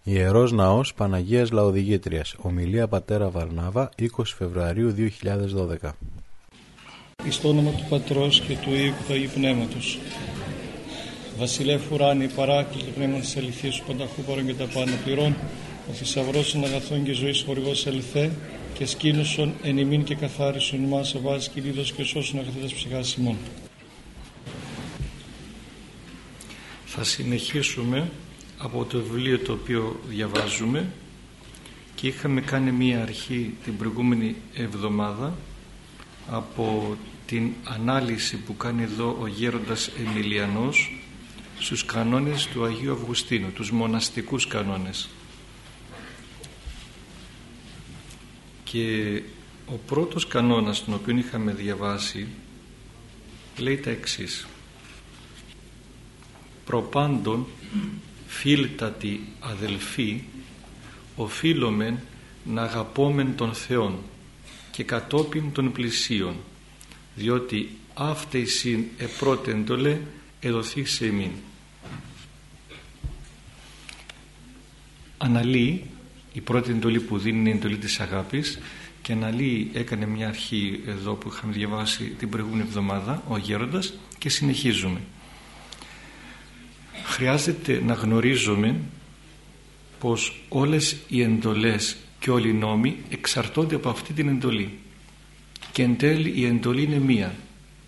Ιερός Ναός Παναγίας Λαοδηγήτριας. Ομιλία Πατέρα Βαρνάβα, 20 Φεβρουαρίου 2012. Εις το όνομα του Πατρός και του Υιού και του Αγίου Πνεύματος. Βασιλεύ ουράνιε, παράκλητο πνεύμα της αληθείας σου, πανταχού παρών και τα πάντα πληρών, ο θησαυρός των αγαθών και ζωής χορηγός ελθέ, και σκήνωσον εν ημίν και καθάρισον ημάς ο βάζης και λίδος και σώσον αγαθέτας ψυχάς ημών. Θα συνεχίσουμε από το βιβλίο το οποίο διαβάζουμε και είχαμε κάνει μία αρχή την προηγούμενη εβδομάδα από την ανάλυση που κάνει εδώ ο γέροντας Εμιλιανός στους κανόνες του Αγίου Αυγουστίνου, τους μοναστικούς κανόνες. Και ο πρώτος κανόνας τον οποίο είχαμε διαβάσει λέει τα εξής: προπάντων φίλτατοι αδελφοί, οφείλομεν να αγαπόμεν τον Θεόν και κατόπιν των πλησίων, διότι αύτεισιν επρώτε εντολέ εδοθεί σε εμήν. Αναλύει, η πρώτη εντολή που δίνει είναι η εντολή της αγάπης, και αναλύει, έκανε μια αρχή εδώ που είχαμε διαβάσει την προηγούμενη εβδομάδα ο γέροντας, και συνεχίζουμε. Χρειάζεται να γνωρίζουμε πως όλες οι εντολές και όλοι οι νόμοι εξαρτώνται από αυτή την εντολή, και εν τέλει η εντολή είναι μία.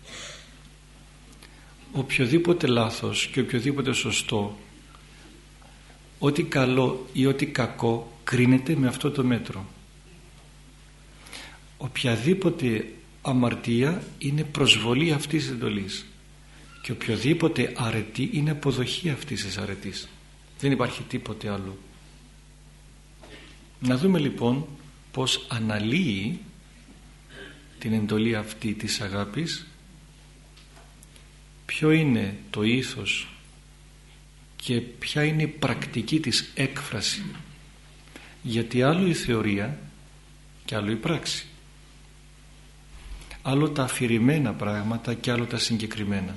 Οποιοδήποτε λάθος και οποιοδήποτε σωστό, ό,τι καλό ή ό,τι κακό, κρίνεται με αυτό το μέτρο. Οποιαδήποτε αμαρτία είναι προσβολή αυτής της εντολής, και οποιοδήποτε αρετή είναι αποδοχή αυτής της αρετής. Δεν υπάρχει τίποτε άλλο. Να δούμε λοιπόν πως αναλύει την εντολή αυτή της αγάπης, ποιο είναι το ήθος και ποια είναι η πρακτική της έκφραση, γιατί άλλο η θεωρία και άλλο η πράξη, άλλο τα αφηρημένα πράγματα και άλλο τα συγκεκριμένα.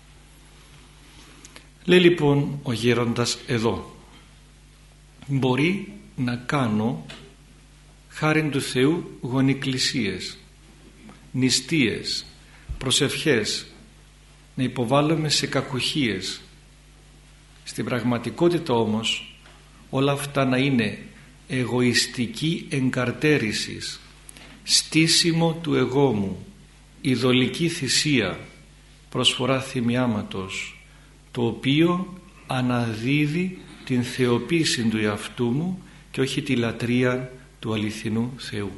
Λέει λοιπόν ο γέροντας εδώ: μπορεί να κάνω χάριν του Θεού γονικλησίες, νηστείες, προσευχές, να υποβάλλομαι σε κακουχίες. Στην πραγματικότητα όμως όλα αυτά να είναι εγωιστική εγκαρτέρησης, στήσιμο του εγώ μου, ειδωλική θυσία, προσφορά θυμιάματος, το οποίο αναδίδει την θεοποίηση του εαυτού μου και όχι τη λατρεία του αληθινού Θεού.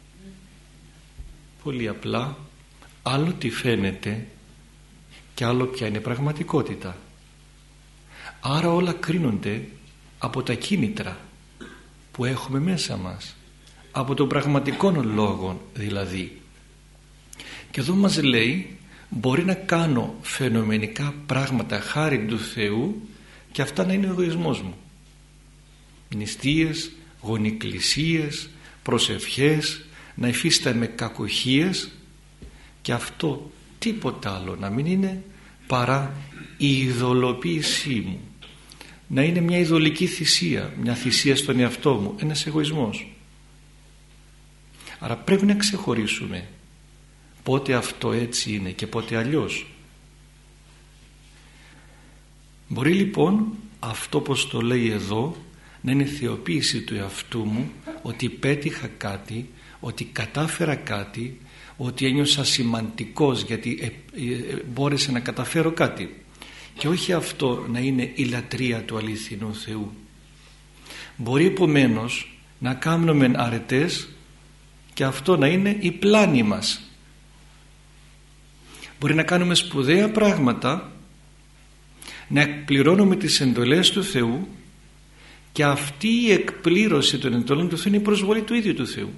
Πολύ απλά, άλλο τι φαίνεται και άλλο ποια είναι πραγματικότητα. Άρα όλα κρίνονται από τα κίνητρα που έχουμε μέσα μας, από τον πραγματικό λόγο δηλαδή. Και εδώ μας λέει, μπορεί να κάνω φαινομενικά πράγματα χάρη του Θεού και αυτά να είναι ο εγωισμός μου. Νηστείες, γονικλησίες, προσευχές, να υφίσταμαι κακοχίες, και αυτό τίποτα άλλο να μην είναι παρά η ειδωλοποίησή μου, να είναι μια ειδωλική θυσία, μια θυσία στον εαυτό μου, ένας εγωισμός. Άρα πρέπει να ξεχωρίσουμε πότε αυτό έτσι είναι και πότε αλλιώς. Μπορεί λοιπόν αυτό πως το λέει εδώ να είναι θεοποίηση του εαυτού μου, ότι πέτυχα κάτι, ότι κατάφερα κάτι, ότι ένιωσα σημαντικός γιατί μπόρεσα να καταφέρω κάτι, και όχι αυτό να είναι η λατρεία του αληθινού Θεού. Μπορεί επομένως να κάνουμε αρετές και αυτό να είναι η πλάνη μας. Μπορεί να κάνουμε σπουδαία πράγματα, να εκπληρώνουμε τις εντολές του Θεού, και αυτή η εκπλήρωση των εντολών του Θεού είναι η προσβολή του ίδιου του Θεού.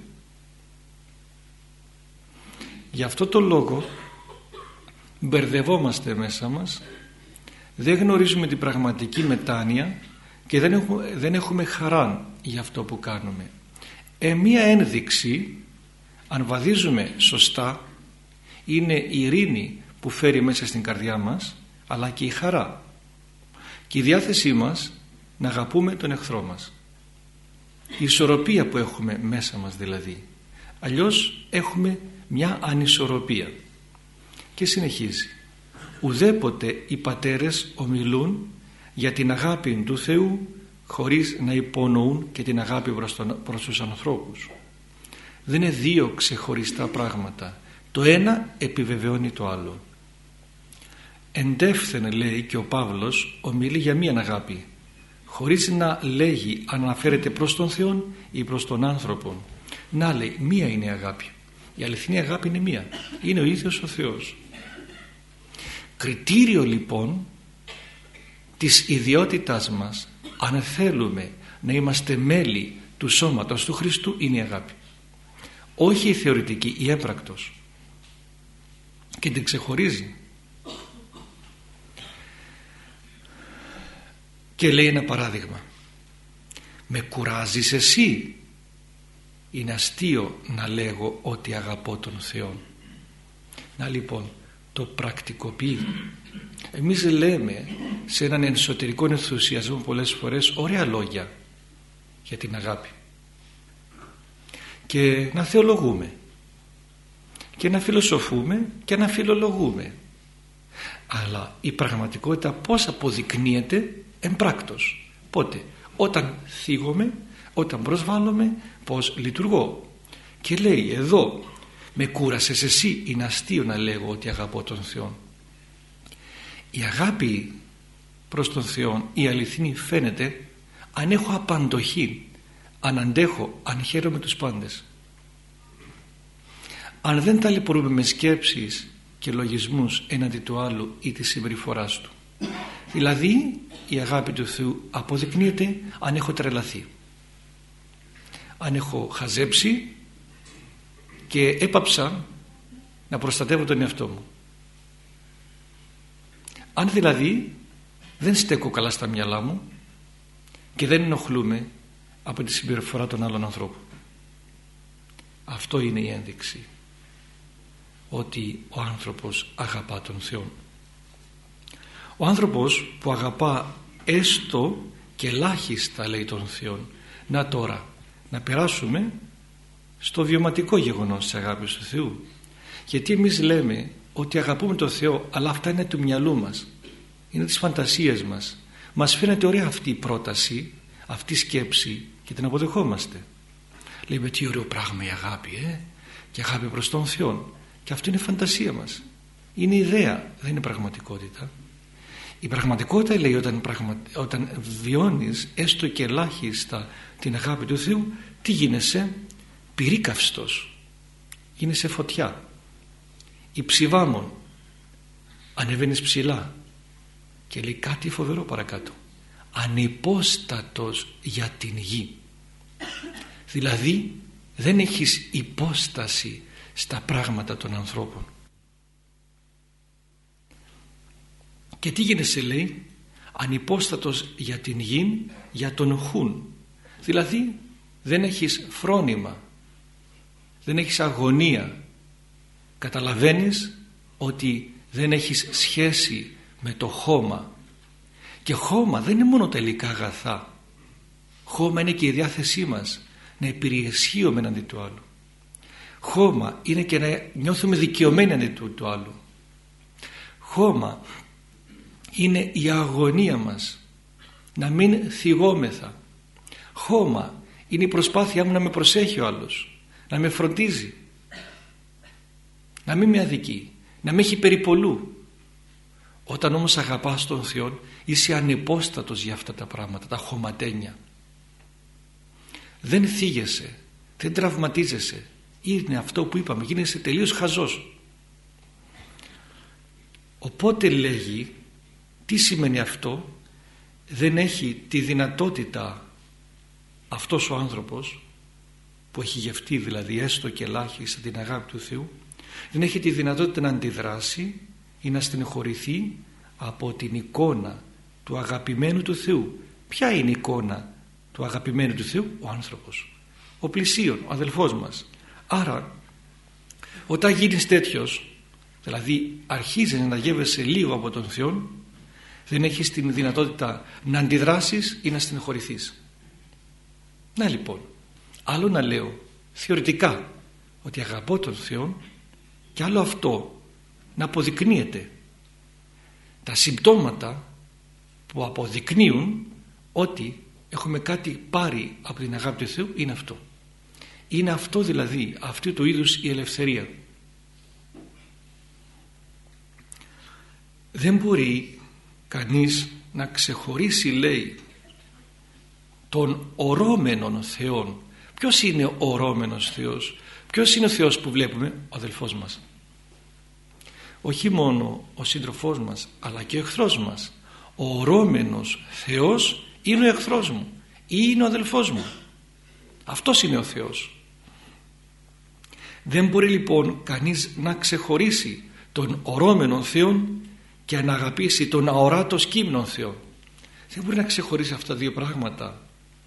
Γι' αυτό το λόγο μπερδευόμαστε μέσα μας, δεν γνωρίζουμε την πραγματική μετάνοια και δεν έχουμε χαρά για αυτό που κάνουμε. Μία ένδειξη, αν βαδίζουμε σωστά, είναι η ειρήνη που φέρει μέσα στην καρδιά μας, αλλά και η χαρά και η διάθεσή μας να αγαπούμε τον εχθρό μας. η ισορροπία που έχουμε μέσα μας δηλαδή. Αλλιώς έχουμε μια ανισορροπία. Και συνεχίζει: ουδέποτε οι πατέρες ομιλούν για την αγάπη του Θεού χωρίς να υπονοούν και την αγάπη προς τους ανθρώπους. Δεν είναι δύο ξεχωριστά πράγματα. Το ένα επιβεβαιώνει το άλλο. Εντεύθεν, λέει και ο Παύλος, ομιλεί για μία αγάπη, χωρίς να λέγει αν αναφέρεται προς τον Θεό ή προς τον άνθρωπο. Να λέει, μία είναι η αγάπη. Η αληθινή αγάπη είναι μία. Είναι ο ίδιος ο Θεός. Κριτήριο λοιπόν της ιδιότητάς μας, αν θέλουμε να είμαστε μέλη του σώματος του Χριστού, είναι η αγάπη. Όχι η θεωρητική, η έμπρακτος. Και την ξεχωρίζει. Και λέει ένα παράδειγμα: με κουράζεις εσύ? Είναι αστείο να λέγω ότι αγαπώ τον Θεό. Να λοιπόν, το πρακτικοποιεί. Εμείς λέμε σε έναν εσωτερικό ενθουσιασμό πολλές φορές ωραία λόγια για την αγάπη και να θεολογούμε και να φιλοσοφούμε και να φιλολογούμε, αλλά η πραγματικότητα πώς αποδεικνύεται? Εμπράκτος. Πότε? Όταν θίγομαι, όταν προσβάλλομαι, πώς λειτουργώ. Και λέει εδώ, με κούρασες εσύ? Είναι αστείο να λέγω ότι αγαπώ τον Θεό. Η αγάπη προς τον Θεό, η αληθινή, φαίνεται αν έχω απαντοχή, αν αντέχω, αν χαίρομαι τους πάντες. Αν δεν ταλαιπωρούμε με σκέψεις και λογισμούς έναντι του άλλου ή της συμπεριφοράς του. Δηλαδή η αγάπη του Θεού αποδεικνύεται αν έχω τρελαθεί, αν έχω χαζέψει και έπαψα να προστατεύω τον εαυτό μου, αν δηλαδή δεν στέκω καλά στα μυαλά μου και δεν ενοχλούμε από τη συμπεριφορά των άλλων ανθρώπων. Αυτό είναι η ένδειξη ότι ο άνθρωπος αγαπά τον Θεό. Ο άνθρωπος που αγαπά έστω και ελάχιστα, λέει, τον Θεό. Να τώρα να περάσουμε στο βιωματικό γεγονός της αγάπης του Θεού. Γιατί εμείς λέμε ότι αγαπούμε τον Θεό, αλλά αυτά είναι του μυαλού μας, είναι τις φαντασίες μας. Μας φαίνεται ωραία αυτή η πρόταση, αυτή η σκέψη και την αποδεχόμαστε. Λέμε τι ωραίο πράγμα η αγάπη, και αγάπη προς τον Θεό. Και αυτό είναι φαντασία μας, είναι ιδέα, δεν είναι πραγματικότητα. Η πραγματικότητα, λέει, όταν βιώνεις έστω και ελάχιστα την αγάπη του Θεού, τι γίνεσαι? Πυρίκαυστος, γίνεσαι φωτιά, υψηβάμων, ανεβαίνεις ψηλά. Και λέει κάτι φοβερό παρακάτω: ανυπόστατος για την γη. Δηλαδή δεν έχεις υπόσταση στα πράγματα των ανθρώπων. Και τι γίνεσαι, λέει? Ανυπόστατος για την γη, για τον χούν. Δηλαδή δεν έχεις φρόνημα, δεν έχεις αγωνία. Καταλαβαίνεις ότι δεν έχεις σχέση με το χώμα. Και χώμα δεν είναι μόνο τα υλικά αγαθά. Χώμα είναι και η διάθεσή μας να υπερισχύουμε εναντί του άλλου. Χώμα είναι και να νιώθουμε δικαιωμένοι εναντί του άλλου. Χώμα είναι η αγωνία μας να μην θυγόμεθα. Χώμα είναι η προσπάθειά μου να με προσέχει ο άλλος, να με φροντίζει, να μην με αδικεί, να με έχει περιπολού. Όταν όμως αγαπάς τον Θεό, είσαι ανυπόστατος για αυτά τα πράγματα, τα χωματένια. Δεν θίγεσαι, δεν τραυματίζεσαι. Είναι αυτό που είπαμε, γίνεσαι τελείως χαζός. Οπότε λέγει, τι σημαίνει αυτό? Δεν έχει τη δυνατότητα αυτός ο άνθρωπος που έχει γευτεί δηλαδή έστω και ελάχιστα την αγάπη του Θεού, δεν έχει τη δυνατότητα να αντιδράσει ή να στενοχωρηθεί από την εικόνα του αγαπημένου του Θεού. Ποια είναι η εικόνα του αγαπημένου του Θεού? Ο άνθρωπος, ο πλησίον, ο αδελφός μας. Άρα όταν γίνεις τέτοιος, δηλαδή αρχίζεις να γεύεσαι λίγο από τον Θεό, δεν έχεις την δυνατότητα να αντιδράσεις ή να στενοχωρηθείς. Να λοιπόν, άλλο να λέω θεωρητικά ότι αγαπώ τον Θεό και άλλο αυτό να αποδεικνύεται. Τα συμπτώματα που αποδεικνύουν ότι έχουμε κάτι πάρει από την αγάπη του Θεού είναι αυτό. Είναι αυτό δηλαδή, αυτού του είδους η ελευθερία. Δεν μπορεί κανείς να ξεχωρίσει, λέει, τον ορώμενον Θεόν. Ποιος είναι ο ορώμενος Θεός? Ποιος είναι ο Θεός που βλέπουμε? Ο αδελφός μας. Όχι μόνο ο σύντροφός μας, αλλά και ο εχθρός μας. Ο ορώμενος Θεός είναι ο εχθρός μου ή είναι ο αδελφός μου. Αυτός είναι ο Θεός. Δεν μπορεί λοιπόν κανείς να ξεχωρίσει τον ορώμενον Θεόν και να αγαπήσει τον αοράτος κείμενον Θεό. Δεν μπορεί να ξεχωρίσει αυτά τα δύο πράγματα.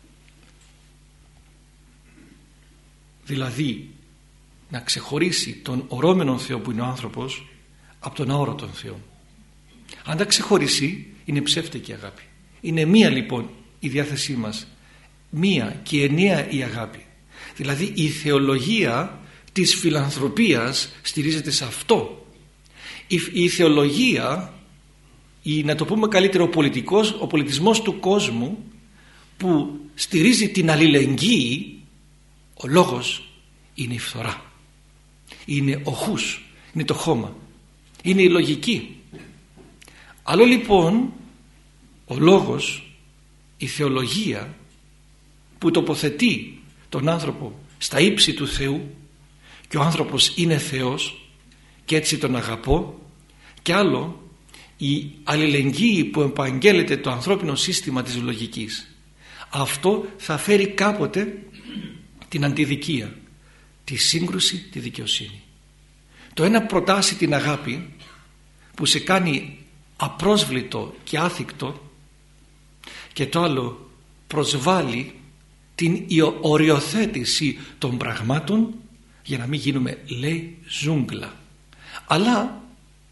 Δηλαδή να ξεχωρίσει τον ορώμενον Θεό που είναι ο άνθρωπος από τον αόρατον Θεό. Αν τα ξεχωρίσει, είναι ψεύτικη αγάπη. Είναι μία λοιπόν η διάθεσή μας, μία και ενιαία η αγάπη. Δηλαδή η θεολογία της φιλανθρωπίας στηρίζεται σε αυτό. Η θεολογία, ή να το πούμε καλύτερα ο πολιτισμός του κόσμου που στηρίζει την αλληλεγγύη, ο λόγος είναι η φθορά, είναι ο χούς, είναι το χώμα, είναι η λογική. Άλλο λοιπόν ο λόγος, η θεολογία που τοποθετεί τον άνθρωπο στα ύψη του Θεού και ο άνθρωπος είναι Θεός και έτσι τον αγαπώ, και άλλο η αλληλεγγύη που επαγγέλλεται το ανθρώπινο σύστημα της λογικής. Αυτό θα φέρει κάποτε την αντιδικία, τη σύγκρουση, τη δικαιοσύνη. Το ένα προτάσει την αγάπη που σε κάνει απρόσβλητο και άθικτο, και το άλλο προσβάλλει την οριοθέτηση των πραγμάτων για να μην γίνουμε, λέει, ζούγκλα. Αλλά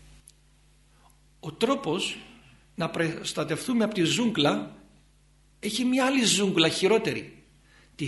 ο τρόπος να προστατευτούμε από τη ζούγκλα έχει μια άλλη ζούγκλα χειρότερη, τη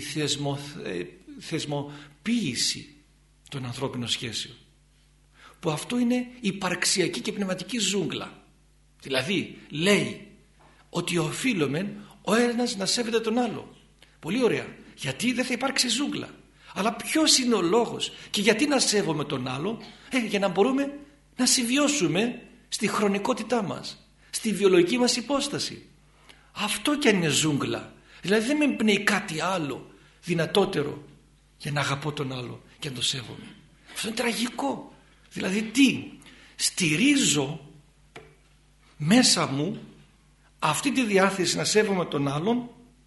θεσμοποίηση των ανθρώπινων σχέσεων, που αυτό είναι υπαρξιακή και πνευματική ζούγκλα. Δηλαδή λέει ότι οφείλουμε ο ένας να σέβεται τον άλλο. Πολύ ωραία, γιατί δεν θα υπάρξει ζούγκλα. Αλλά ποιος είναι ο λόγος και γιατί να σέβομαι τον άλλο? Για να μπορούμε να συμβιώσουμε στη χρονικότητά μας, στη βιολογική μας υπόσταση. Αυτό κι αν είναι ζούγκλα. Δηλαδή δεν με εμπνέει κάτι άλλο δυνατότερο για να αγαπώ τον άλλο και να το σέβομαι. Αυτό είναι τραγικό. Δηλαδή τι? Στηρίζω μέσα μου αυτή τη διάθεση να σέβομαι τον άλλον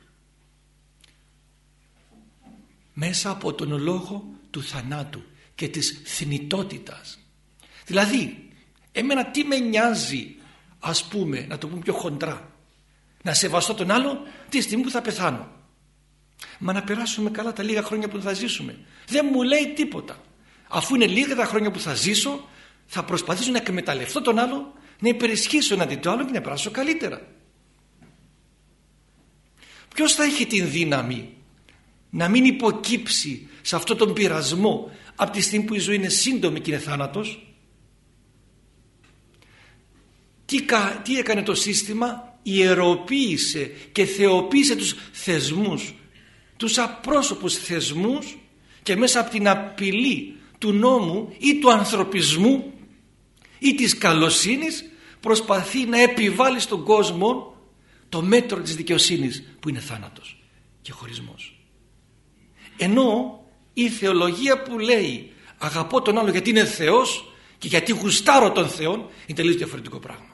μέσα από τον λόγο του θανάτου και της θνητότητας. Δηλαδή εμένα τι με νοιάζει, ας πούμε, να το πούμε πιο χοντρά, να σεβαστώ τον άλλο τη στιγμή που θα πεθάνω? Μα να περάσουμε καλά τα λίγα χρόνια που θα ζήσουμε. Δεν μου λέει τίποτα. Αφού είναι λίγα τα χρόνια που θα ζήσω, θα προσπαθήσω να εκμεταλλευτώ τον άλλο, να υπερισχύσω εναντί του άλλου και να περάσω καλύτερα. Ποιος θα έχει την δύναμη να μην υποκύψει σε αυτόν τον πειρασμό από τη στιγμή που η ζωή είναι σύντομη και είναι θάνατος? Τι έκανε το σύστημα? Ιεροποίησε και θεοποίησε τους θεσμούς, τους απρόσωπους θεσμούς, και μέσα από την απειλή του νόμου ή του ανθρωπισμού ή της καλοσύνης προσπαθεί να επιβάλλει στον κόσμο το μέτρο της δικαιοσύνης, που είναι θάνατος και χωρισμός. Ενώ η θεολογία που λέει αγαπώ τον άλλο γιατί είναι Θεός και γιατί γουστάρω τον Θεό είναι τελείως διαφορετικό πράγμα.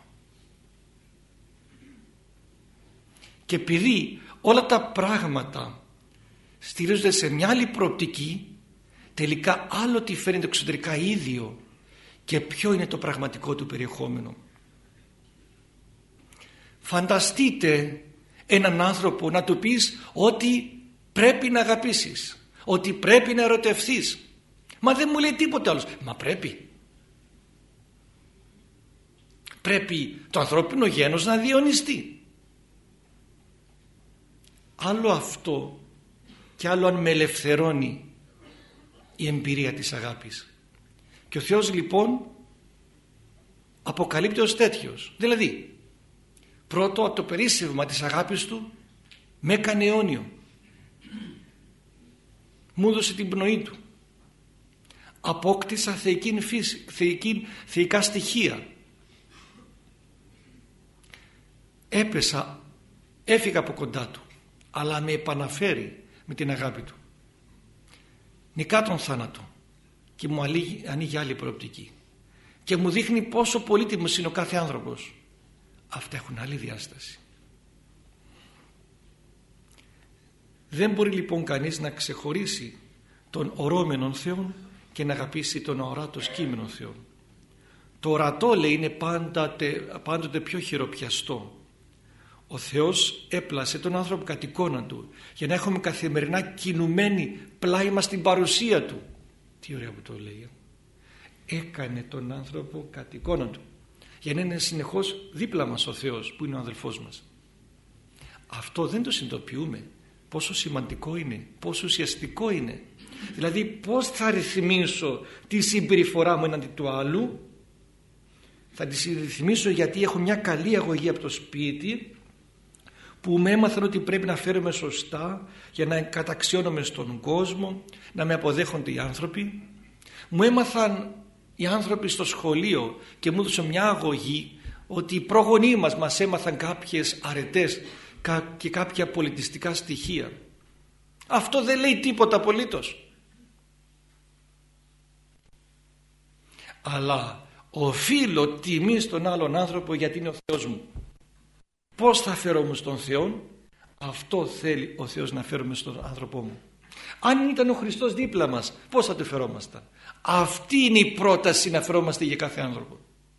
Και επειδή όλα τα πράγματα στηρίζονται σε μια άλλη προοπτική, τελικά άλλο τι φαίνεται εξωτερικά ίδιο και ποιο είναι το πραγματικό του περιεχόμενο. Φανταστείτε έναν άνθρωπο να του πεις ότι πρέπει να αγαπήσεις, ότι πρέπει να ερωτευθείς. Μα δεν μου λέει τίποτε άλλο. Μα πρέπει. Πρέπει το ανθρώπινο γένος να διαιωνιστεί. Άλλο αυτό και άλλο αν με ελευθερώνει η εμπειρία της αγάπης. Και ο Θεός λοιπόν αποκαλύπτει ως τέτοιος. Δηλαδή, πρώτο, το περίσσευμα της αγάπης Του με έκανε αιώνιο. Μου έδωσε την πνοή Του. Απόκτησα θεϊκά στοιχεία. Έπεσα, έφυγα από κοντά Του, αλλά με επαναφέρει με την αγάπη Του. Νικά τον θάνατο και μου ανοίγει άλλη προοπτική και μου δείχνει πόσο πολύτιμος είναι ο κάθε άνθρωπος. Αυτά έχουν άλλη διάσταση. Δεν μπορεί λοιπόν κανείς να ξεχωρίσει τον ορώμενον Θεό και να αγαπήσει τον αοράτο κείμενο Θεό. Το ορατό, λέει, είναι πάντοτε πιο χειροπιαστό. Ο Θεός έπλασε τον άνθρωπο κατ' εικόνα Του για να έχουμε καθημερινά κινουμένη πλάι μας την παρουσία Του. Τι ωραία που το λέει. Έκανε τον άνθρωπο κατ' εικόνα Του για να είναι συνεχώς δίπλα μας ο Θεός που είναι ο αδελφός μας. Αυτό δεν το συνειδητοποιούμε. Πόσο σημαντικό είναι, πόσο ουσιαστικό είναι. Δηλαδή πώς θα ρυθμίσω τη συμπεριφορά μου έναντι του άλλου. Θα τη ρυθμίσω γιατί έχω μια καλή αγωγή από το σπίτι που με έμαθαν ότι πρέπει να φέρομαι σωστά για να καταξιώνομαι στον κόσμο, να με αποδέχονται οι άνθρωποι. Μου έμαθαν οι άνθρωποι στο σχολείο και μου έδωσαν μια αγωγή ότι οι προγονείς μας έμαθαν κάποιες αρετές και κάποια πολιτιστικά στοιχεία. Αυτό δεν λέει τίποτα απολύτως. Αλλά οφείλω τιμή στον άλλον άνθρωπο γιατί είναι ο Θεός μου. Πώς θα φέρομαι στον Θεό? Αυτό θέλει ο Θεός να φέρουμε στον άνθρωπό μου. Αν ήταν ο Χριστός δίπλα μας, πώς θα το φερόμασταν? Αυτή είναι η πρόταση να φερόμαστε για κάθε άνθρωπο.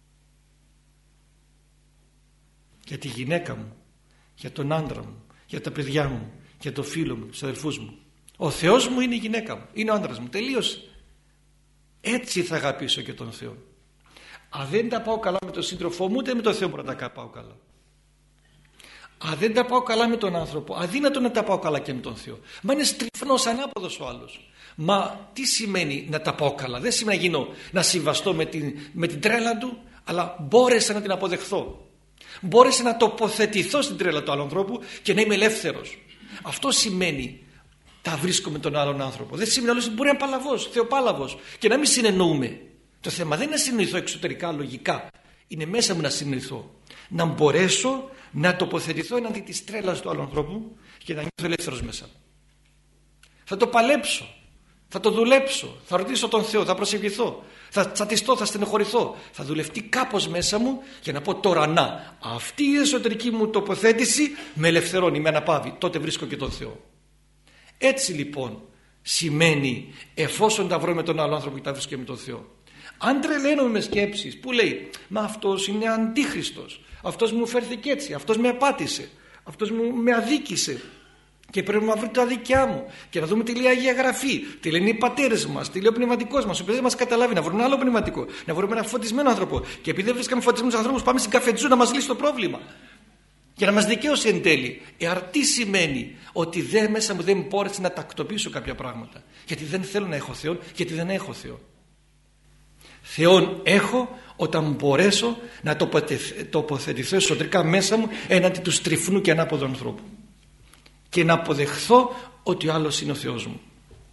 Για τη γυναίκα μου, για τον άντρα μου, για τα παιδιά μου, για το φίλο μου, τους αδελφούς μου. Ο Θεός μου είναι η γυναίκα μου, είναι ο άντρας μου, τελείωσε. Έτσι θα αγαπήσω και τον Θεό. Αν δεν τα πάω καλά με τον σύντροφό μου, ούτε με τον Θεό μπορώ να τα πάω καλά. Αν δεν τα πάω καλά με τον άνθρωπο, αδύνατο να τα πάω καλά και με τον Θεό. Μα είναι στριφνός, ανάποδος ο άλλος. Μα τι σημαίνει να τα πάω καλά? Δεν σημαίνει να συμβαστώ με την τρέλα του, αλλά μπόρεσα να την αποδεχθώ. Μπόρεσα να τοποθετηθώ στην τρέλα του άλλου ανθρώπου και να είμαι ελεύθερος. Αυτό σημαίνει τα βρίσκω με τον άλλον άνθρωπο. Δεν σημαίνει άλλος μπορεί να είναι παλαβός, θεοπάλαβος και να μην συνεννοούμε. Το θέμα δεν είναι να συνεννοηθώ εξωτερικά, λογικά. Είναι μέσα μου να συνεννοηθώ. Να μπορέσω να τοποθετηθώ εναντί της τρέλας του άλλου ανθρώπου και να νιώθω ελεύθερος μέσα. Θα το παλέψω, θα το δουλέψω, θα ρωτήσω τον Θεό, θα προσευχηθώ, θα τσατιστώ, θα στενοχωρηθώ, θα δουλευτεί κάπως μέσα μου για να πω τώρα να, αυτή η εσωτερική μου τοποθέτηση με ελευθερώνει, με αναπαύει, τότε βρίσκω και τον Θεό. Έτσι λοιπόν σημαίνει εφόσον τα βρω με τον άλλο άνθρωπο και τα βρίσκω και με τον Θεό. Αν τρελαίνομαι με σκέψεις που λέει μα αυτός είναι αντίχριστος, αυτός μου φέρθηκε έτσι, αυτός με απάτησε, αυτός με αδίκησε και πρέπει να βρει τα δίκιά μου και να δούμε τι λέει η Αγία Γραφή, τι λένε οι πατέρες μας, τι λέει ο πνευματικός μας, ο οποίος δεν μας καταλάβει, να βρούμε ένα άλλο πνευματικό, να βρούμε ένα φωτισμένο άνθρωπο και επειδή δεν βρίσκαμε φωτισμένους ανθρώπους πάμε στην καφετζού να μας λύσει το πρόβλημα και να μας δικαίωσε εν τέλει. Τι σημαίνει? Ότι μέσα μου δεν μπόρεσα να τακτοποιήσω κάποια πράγματα γιατί δεν θέλω να έχω Θεό, γιατί δεν έχω Θεό. Θεόν έχω όταν μπορέσω να τοποθετηθώ εσωτερικά μέσα μου έναντι του στριφνού και ανάποδου ανθρώπου και να αποδεχθώ ότι ο άλλος είναι ο Θεός μου.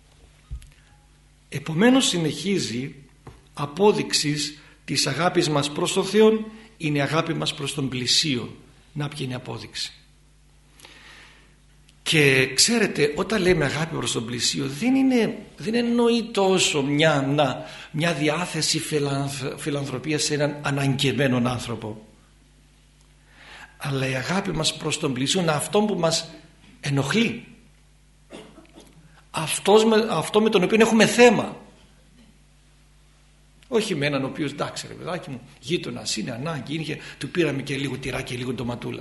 Επομένως συνεχίζει απόδειξης της αγάπης μας προς τον Θεό είναι η αγάπη μας προς τον πλησίον. Να ποια είναι η απόδειξη? Και ξέρετε, όταν λέμε αγάπη προς τον πλησίο δεν εννοεί τόσο μια διάθεση φιλανθρωπίας σε έναν αναγκεμένον άνθρωπο, αλλά η αγάπη μας προς τον πλησίο είναι αυτό που μας ενοχλεί, αυτό με τον οποίο έχουμε θέμα, όχι με έναν ο οποίος εντάξει ρε παιδάκι μου γείτονας είναι ανάγκη, του πήραμε και λίγο τυρά και λίγο ντοματούλα,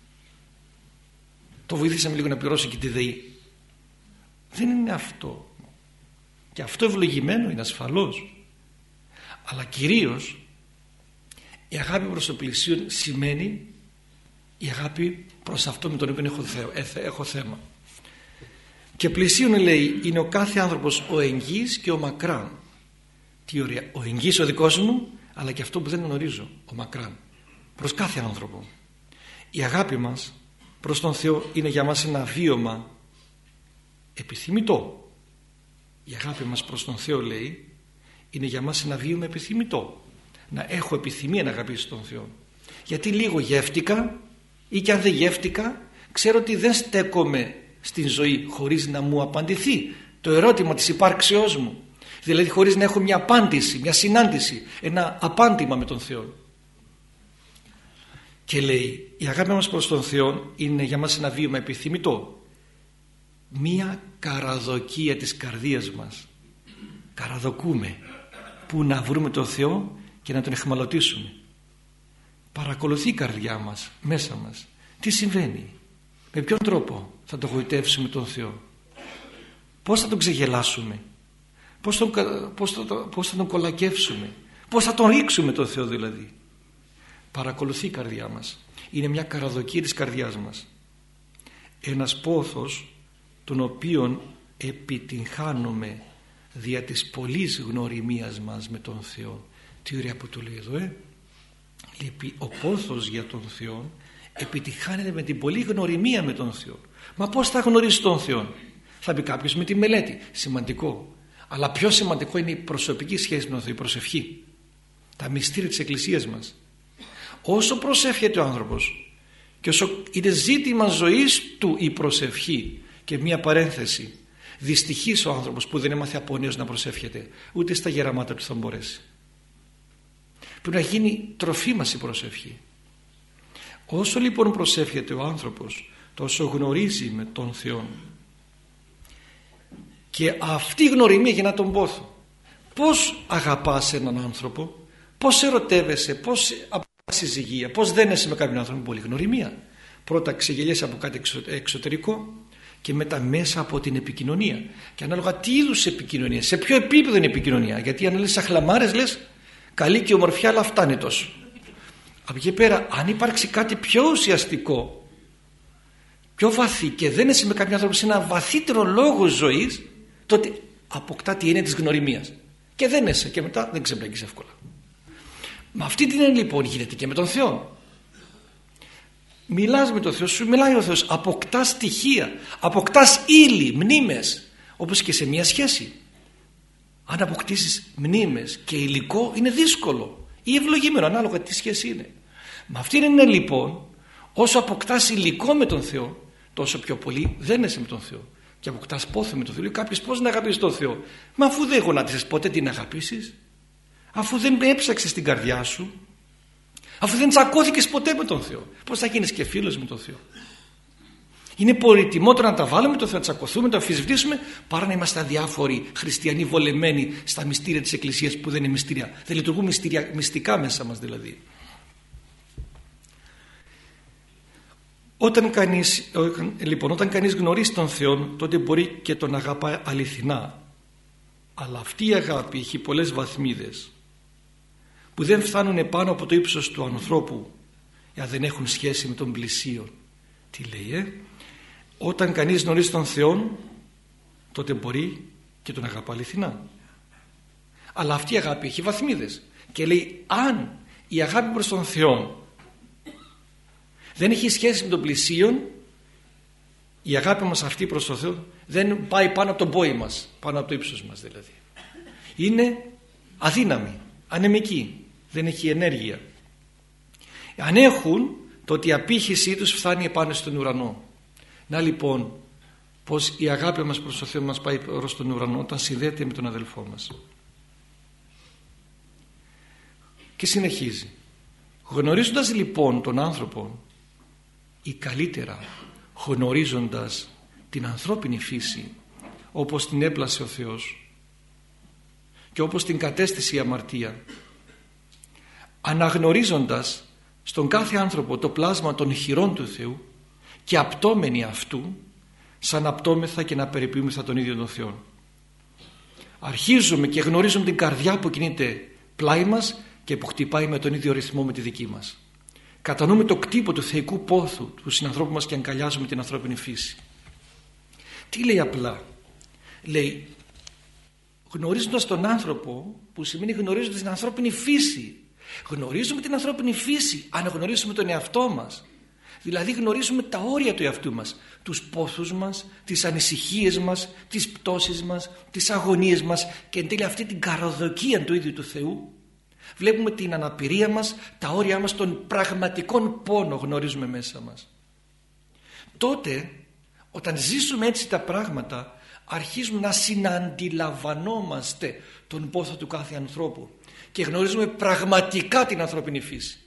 το βοηθήσαμε λίγο να πληρώσει και τη ΔΕΗ. Δεν είναι αυτό. Και αυτό ευλογημένο είναι ασφαλώς. Αλλά κυρίως η αγάπη προς το πλησίον σημαίνει η αγάπη προς αυτό με τον οποίο έχω θέμα. Και πλησίον, λέει, είναι ο κάθε άνθρωπος ο εγγύς και ο μακράν. Τι ωραία, ο εγγύς ο δικός μου, αλλά και αυτό που δεν γνωρίζω, ο μακράν, προς κάθε άνθρωπο. Η αγάπη μας προς τον Θεό είναι για μας ένα βίωμα επιθυμητό. Η αγάπη μας προς τον Θεό, λέει, είναι για μας ένα βίωμα επιθυμητό. Να έχω επιθυμία να αγαπήσω τον Θεό. Γιατί λίγο γεύτηκα, ή και αν δεν γεύτηκα, ξέρω ότι δεν στέκομαι στην ζωή χωρίς να μου απαντηθεί το ερώτημα της υπάρξεώς μου. Δηλαδή χωρίς να έχω μια απάντηση, μια συνάντηση, ένα απάντημα με τον Θεό. Και λέει, η αγάπη μας προς τον Θεό είναι για μας ένα βίωμα επιθυμητό. Μια καραδοκία της καρδίας μας. Καραδοκούμε που να βρούμε τον Θεό και να τον εχμαλωτίσουμε. Παρακολουθεί η καρδιά μας, μέσα μας. Τι συμβαίνει, με ποιον τρόπο θα τον γοητεύσουμε τον Θεό, πώς θα τον ξεγελάσουμε, πώς θα τον κολακεύσουμε, πώς θα τον ρίξουμε τον Θεό δηλαδή. Παρακολουθεί η καρδιά μας. Είναι μια καραδοκία της καρδιάς μας. Ένας πόθος τον οποίον επιτυγχάνουμε δια της πολλής γνωριμίας μας με τον Θεό. Τι ωραία που το λέει εδώ, Ο πόθος για τον Θεό επιτυχάνεται με την πολλή γνωριμία με τον Θεό. Μα πώς θα γνωρίσει τον Θεό? Θα πει κάποιος, με τη μελέτη. Σημαντικό. Αλλά πιο σημαντικό είναι η προσωπική σχέση με τον Θεό, η προσευχή. Τα μυστήρια της Εκκλησίας μας. Όσο προσεύχεται ο άνθρωπος και όσο είναι ζήτημα ζωής του η προσευχή, και μία παρένθεση, δυστυχής ο άνθρωπος που δεν έμαθε από νέος να προσεύχεται, ούτε στα γεραμάτα του θα μπορέσει. Πρέπει να γίνει τροφή μας η προσευχή. Όσο λοιπόν προσεύχεται ο άνθρωπος, τόσο γνωρίζει με τον Θεό. Και αυτή η γνωριμία γεννά τον πόθο. Πώς αγαπάς έναν άνθρωπο, πώς ερωτεύεσαι, πώς συζυγία, πώς δένεσαι με κάποιον άνθρωπο? Πολύ γνωριμία. Πρώτα ξεγελιέσαι από κάτι εξωτερικό και μετά μέσα από την επικοινωνία. Και ανάλογα τι είδους επικοινωνία, σε ποιο επίπεδο είναι η επικοινωνία. Γιατί αν λες αχλαμάρες, λες καλή και ομορφιά, αλλά φτάνει τόσο. Από εκεί πέρα, αν υπάρξει κάτι πιο ουσιαστικό, πιο βαθύ, και δένεσαι με κάποιον άνθρωπο σε ένα βαθύτερο λόγο ζωής, τότε αποκτά τη έννοια της γνωριμίας. Και δένεσαι και μετά δεν ξεμπλέκεις εύκολα. Με αυτή την έννοια λοιπόν γίνεται και με τον Θεό. Μιλάς με τον Θεό, σου μιλάει ο Θεός, αποκτάς στοιχεία, αποκτάς ύλη, μνήμες, όπως και σε μια σχέση. Αν αποκτήσεις μνήμες και υλικό είναι δύσκολο ή ευλογημένο, ανάλογα τι σχέση είναι. Με αυτήν είναι λοιπόν, όσο αποκτάς υλικό με τον Θεό, τόσο πιο πολύ δένεσαι με τον Θεό και αποκτάς πόθο με τον Θεό. Λέει κάποιος, πώς να αγαπήσεις τον Θεό? Μα αφού δεν γονάτισες ποτέ την αγαπήσεις, αφού δεν έψαξες την καρδιά σου, αφού δεν τσακώθηκες ποτέ με τον Θεό, πώς θα γίνεις και φίλος με τον Θεό? Είναι πολυτιμότερο να τα βάλουμε το Θεό, να τσακωθούμε, να το αμφισβητήσουμε, παρά να είμαστε αδιάφοροι χριστιανοί βολεμένοι στα μυστήρια της Εκκλησίας που δεν είναι μυστήρια. Δεν λειτουργούν μυστικά μέσα μας δηλαδή. Όταν κανείς γνωρίζει τον Θεό, τότε μπορεί και τον αγαπά αληθινά. Αλλά αυτή η αγάπη έχει πολλές βαθμίδες που δεν φτάνουν πάνω από το ύψος του ανθρώπου, αν δεν έχουν σχέση με τον πλησίον. Τι λέει, Όταν κανείς γνωρίζει τον Θεό, τότε μπορεί και τον αγαπά αληθινά. Αλλά αυτή η αγάπη έχει βαθμίδες. Και λέει, αν η αγάπη προς τον Θεό δεν έχει σχέση με τον πλησίον, η αγάπη μας αυτή προς τον Θεό δεν πάει πάνω από τον πόη μας, πάνω από το ύψος μας δηλαδή. Είναι αδύναμη, ανεμική, δεν έχει ενέργεια. Αν έχουν, τότε η απήχησή τους φτάνει επάνω στον ουρανό. Να λοιπόν πως η αγάπη μας προς τον Θεό μας πάει προς τον ουρανό όταν συνδέεται με τον αδελφό μας. Και συνεχίζει, γνωρίζοντας λοιπόν τον άνθρωπο, ή καλύτερα γνωρίζοντας την ανθρώπινη φύση όπως την έπλασε ο Θεός και όπως την κατέστησε η αμαρτία, αναγνωρίζοντας στον κάθε άνθρωπο το πλάσμα των χειρών του Θεού και απτώμενοι αυτού, σαν απτώμεθα και να περιποιούμεθα τον ίδιο τον Θεό. Αρχίζουμε και γνωρίζουμε την καρδιά που κινείται πλάι μας και που χτυπάει με τον ίδιο ρυθμό με τη δική μας. Κατανοούμε το κτύπο του θεϊκού πόθου του συνανθρώπου μας και αγκαλιάζουμε την ανθρώπινη φύση. Τι λέει απλά? Λέει γνωρίζοντας τον άνθρωπο, που σημαίνει γνωρίζοντας την ανθρώπινη φύση. Γνωρίζουμε την ανθρώπινη φύση αν γνωρίζουμε τον εαυτό μας. Δηλαδή γνωρίζουμε τα όρια του εαυτού μας, τους πόθους μας, τις ανησυχίες μας, τις πτώσεις μας, τις αγωνίες μας και εν τέλει αυτή την καραδοκία του ίδιου του Θεού. Βλέπουμε την αναπηρία μας, τα όρια μας, των πραγματικών πόνο γνωρίζουμε μέσα μας. Τότε όταν ζήσουμε έτσι τα πράγματα, αρχίζουμε να συναντιλαμβανόμαστε τον πόθο του κάθε ανθρώπου και γνωρίζουμε πραγματικά την ανθρώπινη φύση.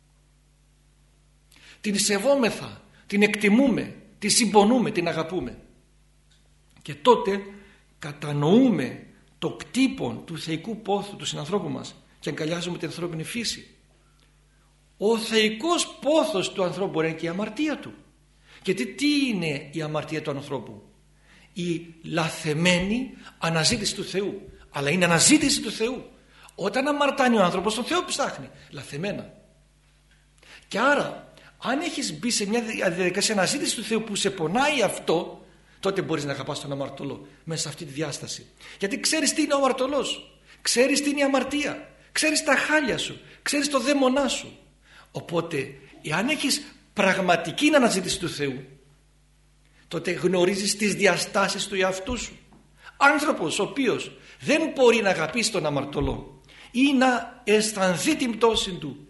Την σεβόμεθα, την εκτιμούμε, τη συμπονούμε, την αγαπούμε. Και τότε κατανοούμε το κτύπον του θεϊκού πόθου του συνανθρώπου μας και αγκαλιάζουμε την ανθρώπινη φύση. Ο θεϊκός πόθος του ανθρώπου μπορεί να είναι και η αμαρτία του. Γιατί τι είναι η αμαρτία του ανθρώπου? Η λαθεμένη αναζήτηση του Θεού. Αλλά είναι αναζήτηση του Θεού. Όταν αμαρτάνει ο άνθρωπος, τον Θεό ψάχνει λαθεμένα. Και άρα αν έχεις μπει σε μια διαδικασία αναζήτηση του Θεού που σε πονάει αυτό, τότε μπορείς να αγαπάς τον αμαρτωλό μέσα σε αυτή τη διάσταση. Γιατί ξέρεις τι είναι ο αμαρτωλός, ξέρεις τι είναι η αμαρτία, ξέρεις τα χάλια σου, ξέρεις το δαίμονά σου. Οπότε εάν έχεις πραγματική αναζήτηση του Θεού, τότε γνωρίζεις τις διαστάσεις του εαυτού σου. Άνθρωπος ο οποίος δεν μπορεί να αγαπήσει τον αμαρτωλό ή να αισθανθεί την πτώση του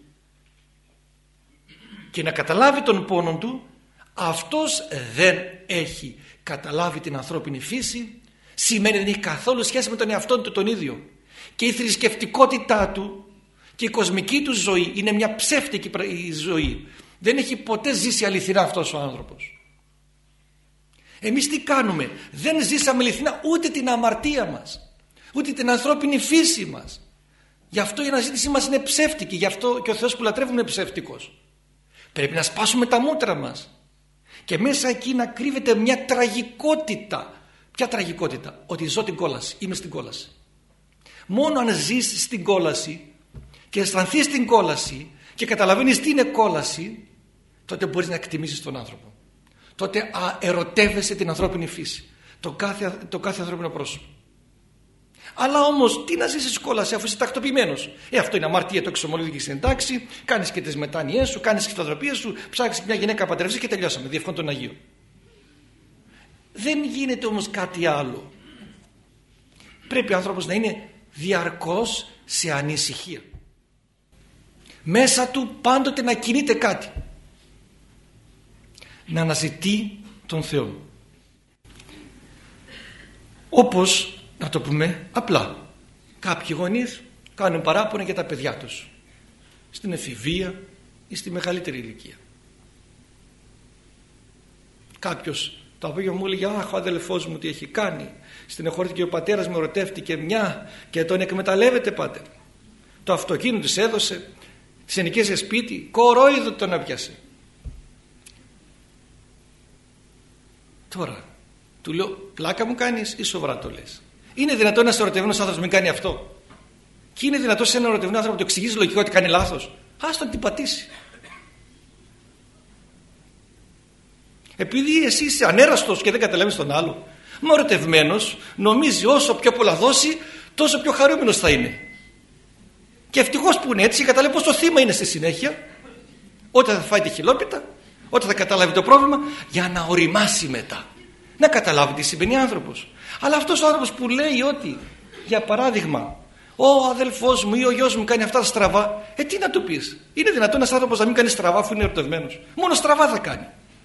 και να καταλάβει τον πόνο του, αυτός δεν έχει καταλάβει την ανθρώπινη φύση, σημαίνει δεν έχει καθόλου σχέση με τον εαυτό του τον ίδιο. Και η θρησκευτικότητά του και η κοσμική του ζωή είναι μια ψεύτικη ζωή. Δεν έχει ποτέ ζήσει αληθινά αυτός ο άνθρωπος. Εμείς τι κάνουμε? Δεν ζήσαμε αληθινά ούτε την αμαρτία μας, ούτε την ανθρώπινη φύση μας. Γι' αυτό η αναζήτησή μας είναι ψεύτικη, γι' αυτό και ο Θεός που λατρεύουμε είναι ψεύτικος. Πρέπει να σπάσουμε τα μούτρα μας και μέσα εκεί να κρύβεται μια τραγικότητα. Ποια τραγικότητα? Ότι ζω την κόλαση, είμαι στην κόλαση. Μόνο αν ζεις στην κόλαση και αισθανθείς την κόλαση και καταλαβαίνεις τι είναι κόλαση, τότε μπορείς να εκτιμήσεις τον άνθρωπο. Τότε ερωτεύεσαι την ανθρώπινη φύση, το κάθε ανθρώπινο πρόσωπο. Αλλά όμως τι να ζήσεις κόλαση αφού είσαι τακτοποιημένος? Αυτό είναι αμαρτία, το εξομολογείς στην τάξη, κάνεις και τις μετάνοιές σου, κάνεις και τις φωτογραφίες σου, ψάχνεις μια γυναίκα παντρευτείς και τελειώσαμε, διευκόν τον Αγίο. Δεν γίνεται όμως κάτι άλλο. Πρέπει ο άνθρωπος να είναι διαρκώς σε ανησυχία. Μέσα του πάντοτε να κινείται κάτι. Να αναζητεί τον Θεό. Όπως, να το πούμε απλά, κάποιοι γονείς κάνουν παράπονα για τα παιδιά τους στην εφηβεία ή στη μεγαλύτερη ηλικία. Κάποιος το απόγευμα μου έλεγε: αχ, ο αδελφός μου τι έχει κάνει, στενοχωρήθηκε, ο πατέρας μου ερωτεύτηκε μια και τον εκμεταλλεύεται, πάτερ. Το αυτοκίνητο της έδωσε, της ενοικίασε σπίτι, κορόιδο τον έπιασε. Τώρα του λέω: πλάκα μου κάνεις ή σοβαρά το λες? Είναι δυνατόν ένας ερωτευμένος άνθρωπος μην κάνει αυτό? Και είναι δυνατόν σε έναν ερωτευμένο άνθρωπο να το εξηγήσει λογικό ότι κάνει λάθος? Ας τον την πατήσει. Επειδή εσύ είσαι ανέραστος και δεν καταλαβαίνεις τον άλλο, μα ο ερωτευμένος νομίζει όσο πιο πολλά δώσει, τόσο πιο χαρούμενος θα είναι. Και ευτυχώς που είναι έτσι, καταλαβαίνει πως το θύμα είναι στη συνέχεια, όταν θα φάει τη χιλόπιτα, όταν θα καταλάβει το πρόβλημα, για να οριμάσει μετά. Να καταλάβει τι συμβαίνει άνθρωπος. Αλλά αυτός ο άνθρωπος που λέει ότι, για παράδειγμα, ο αδελφός μου ή ο γιος μου κάνει αυτά στραβά, τι να του πεις? Είναι δυνατόν ένας άνθρωπος να μην κάνει στραβά αφού είναι ερωτευμένος? Μόνο στραβά θα κάνει.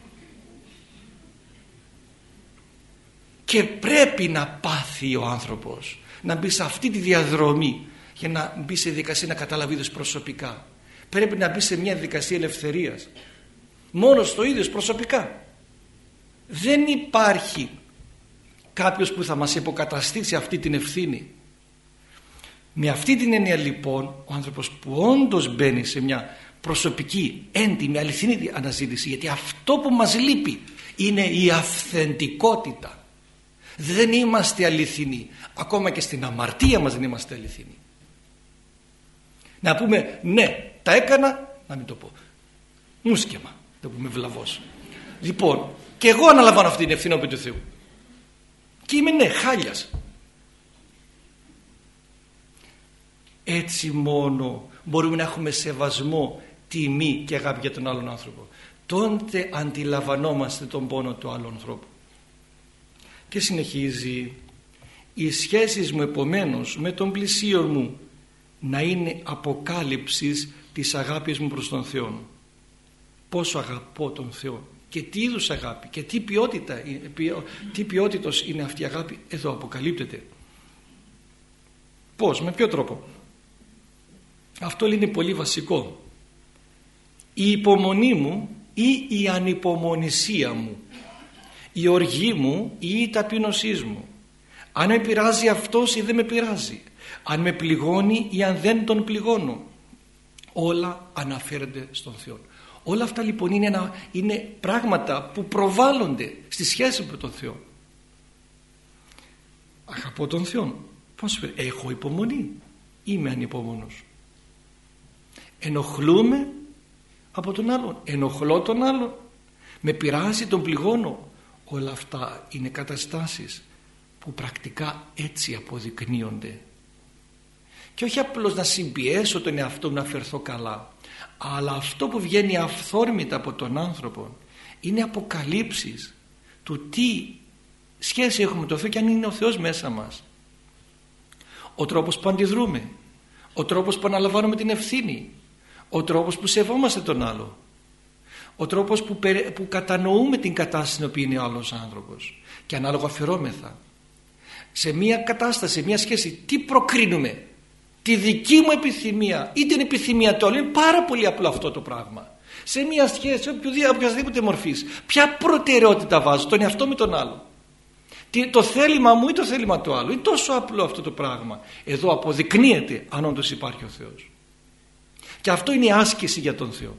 Και πρέπει να πάθει ο άνθρωπος να μπει σε αυτή τη διαδρομή για να μπει σε διαδικασία να καταλάβει ίδιος προσωπικά. Πρέπει να μπει σε μια διαδικασία ελευθερίας. Μόνος το ίδιος προσωπικά. Δεν υπάρχει κάποιος που θα μας υποκαταστήσει αυτή την ευθύνη. Με αυτή την έννοια λοιπόν ο άνθρωπος που όντως μπαίνει σε μια προσωπική, έντιμη, αληθινή αναζήτηση, γιατί αυτό που μας λείπει είναι η αυθεντικότητα. Δεν είμαστε αληθινοί. Ακόμα και στην αμαρτία μας δεν είμαστε αληθινοί. Να πούμε ναι, τα έκανα, να μην το πω, μουσκεμα, το πούμε βλαβός. Λοιπόν, και εγώ αναλαμβάνω αυτή την ευθύνη του Θεού. Και είμαι χάλιας. Έτσι μόνο μπορούμε να έχουμε σεβασμό, τιμή και αγάπη για τον άλλον άνθρωπο. Τότε αντιλαμβανόμαστε τον πόνο του άλλου ανθρώπου. Και συνεχίζει: οι σχέσεις μου επομένως με τον πλησίον μου να είναι αποκάλυψης της αγάπης μου προς τον Θεό. Πόσο αγαπώ τον Θεό και τι είδους αγάπη και τι ποιότητος είναι αυτή η αγάπη, εδώ αποκαλύπτεται. Πώς, με ποιο τρόπο? Αυτό είναι πολύ βασικό. Η υπομονή μου ή η ανυπομονησία μου, η οργή μου ή η ταπείνωσή μου, αν με πειράζει αυτός ή δεν με πειράζει, αν με πληγώνει ή αν δεν τον πληγώνω, όλα αναφέρονται στον Θεό. Όλα αυτά λοιπόν είναι πράγματα που προβάλλονται στη σχέση με τον Θεό. Αγαπώ τον Θεό. Πώς έχω υπομονή? Είμαι ανυπόμονος? Ενοχλούμε από τον άλλον? Ενοχλώ τον άλλον? Με πειράζει, τον πληγώνω? Όλα αυτά είναι καταστάσεις που πρακτικά έτσι αποδεικνύονται. Και όχι απλώς να συμπιέσω τον εαυτό μου να φερθώ καλά, αλλά αυτό που βγαίνει αυθόρμητα από τον άνθρωπο είναι αποκαλύψεις του τι σχέση έχουμε με τον Θεό και αν είναι ο Θεός μέσα μας. Ο τρόπος που αντιδρούμε, ο τρόπος που αναλαμβάνουμε την ευθύνη, ο τρόπος που σεβόμαστε τον άλλο, ο τρόπος που κατανοούμε την κατάσταση στην οποία είναι ο άλλος άνθρωπος και ανάλογα αφιερώμεθα. Σε μια κατάσταση, σε μια σχέση, τι προκρίνουμε? Τη δική μου επιθυμία ή την επιθυμία του άλλου? Είναι πάρα πολύ απλό αυτό το πράγμα. Σε μια σχέση οποιασδήποτε μορφής, ποια προτεραιότητα βάζω? Τον εαυτό με τον άλλο? Το θέλημα μου ή το θέλημα του άλλου? Είναι τόσο απλό αυτό το πράγμα. Εδώ αποδεικνύεται αν όντως υπάρχει ο Θεός. Και αυτό είναι η άσκηση για τον Θεό.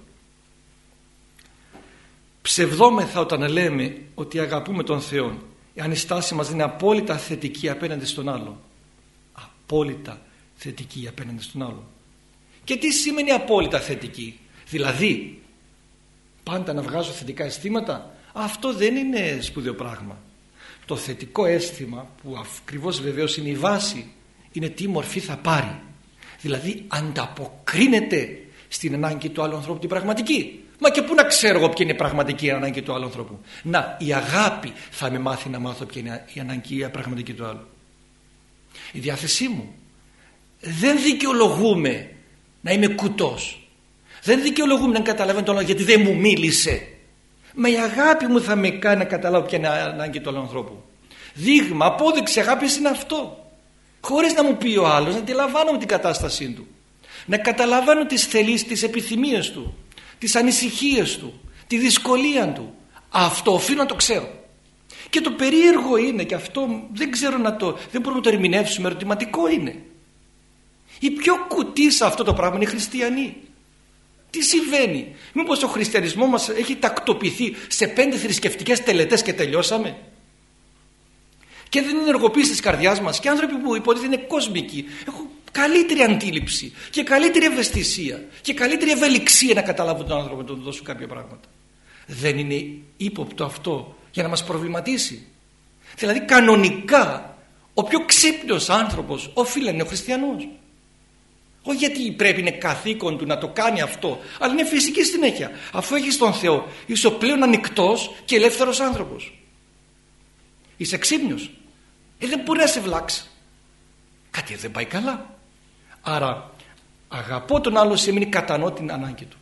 Ψευδόμεθα όταν λέμε ότι αγαπούμε τον Θεό, αν η στάση μας είναι απόλυτα θετική απέναντι στον άλλο. Απόλυτα θετική απέναντι στον άλλο. Και τι σημαίνει απόλυτα θετική? Δηλαδή πάντα να βγάζω θετικά αισθήματα? Αυτό δεν είναι σπουδαίο πράγμα. Το θετικό αίσθημα, που ακριβώς βεβαίως είναι η βάση, είναι τι μορφή θα πάρει. Δηλαδή ανταποκρίνεται στην ανάγκη του άλλου ανθρώπου την πραγματική. Μα και πού να ξέρω εγώ ποια είναι η πραγματική ανάγκη του άλλου ανθρώπου? Να, η αγάπη θα με μάθει να μάθω ποια είναι η ανάγκη, η πραγματική του άλλου. Η διάθεσή μου. Δεν δικαιολογούμε να είμαι κουτός. Δεν δικαιολογούμε να καταλαβαίνω τον άλλο γιατί δεν μου μίλησε. Μα η αγάπη μου θα με κάνει να καταλάβω ποια είναι η ανάγκη του άλλου ανθρώπου. Δείγμα, απόδειξη αγάπης είναι αυτό. Χωρίς να μου πει ο άλλος, να αντιλαμβάνομαι την κατάστασή του. Να καταλαβαίνω τις θελήσεις, τις επιθυμίες του, τις ανησυχίες του, τη δυσκολία του. Αυτό οφείλω να το ξέρω. Και το περίεργο είναι, και αυτό δεν ξέρω δεν μπορούμε να το ερμηνεύσουμε, ερωτηματικό είναι. Οι πιο κουτοί σε αυτό το πράγμα είναι οι χριστιανοί. Τι συμβαίνει? Μήπως ο χριστιανισμός μας έχει τακτοποιηθεί σε 5 θρησκευτικές τελετές και τελειώσαμε? Και δεν ενεργοποιήσει της καρδιάς μας? Και άνθρωποι που υποτίθεται είναι κοσμικοί έχουν καλύτερη αντίληψη και καλύτερη ευαισθησία και καλύτερη ευελιξία να καταλάβουν τον άνθρωπο, να του δώσουν κάποια πράγματα. Δεν είναι ύποπτο αυτό για να μας προβληματίσει? Δηλαδή κανονικά ο πιο ξύπνιος άνθρωπος οφείλει να είναι ο χριστιανός. Όχι γιατί πρέπει, είναι καθήκον του να το κάνει αυτό, αλλά είναι φυσική συνέχεια. Αφού έχεις τον Θεό, είσαι ο πλέον ανοιχτός και ελεύθερος άνθρωπος. Είσαι ξύπνιος. Δεν μπορεί να σε βλάξει. Κάτι δεν πάει καλά. Άρα αγαπώ τον άλλο σημαίνει κατανοώ την ανάγκη του.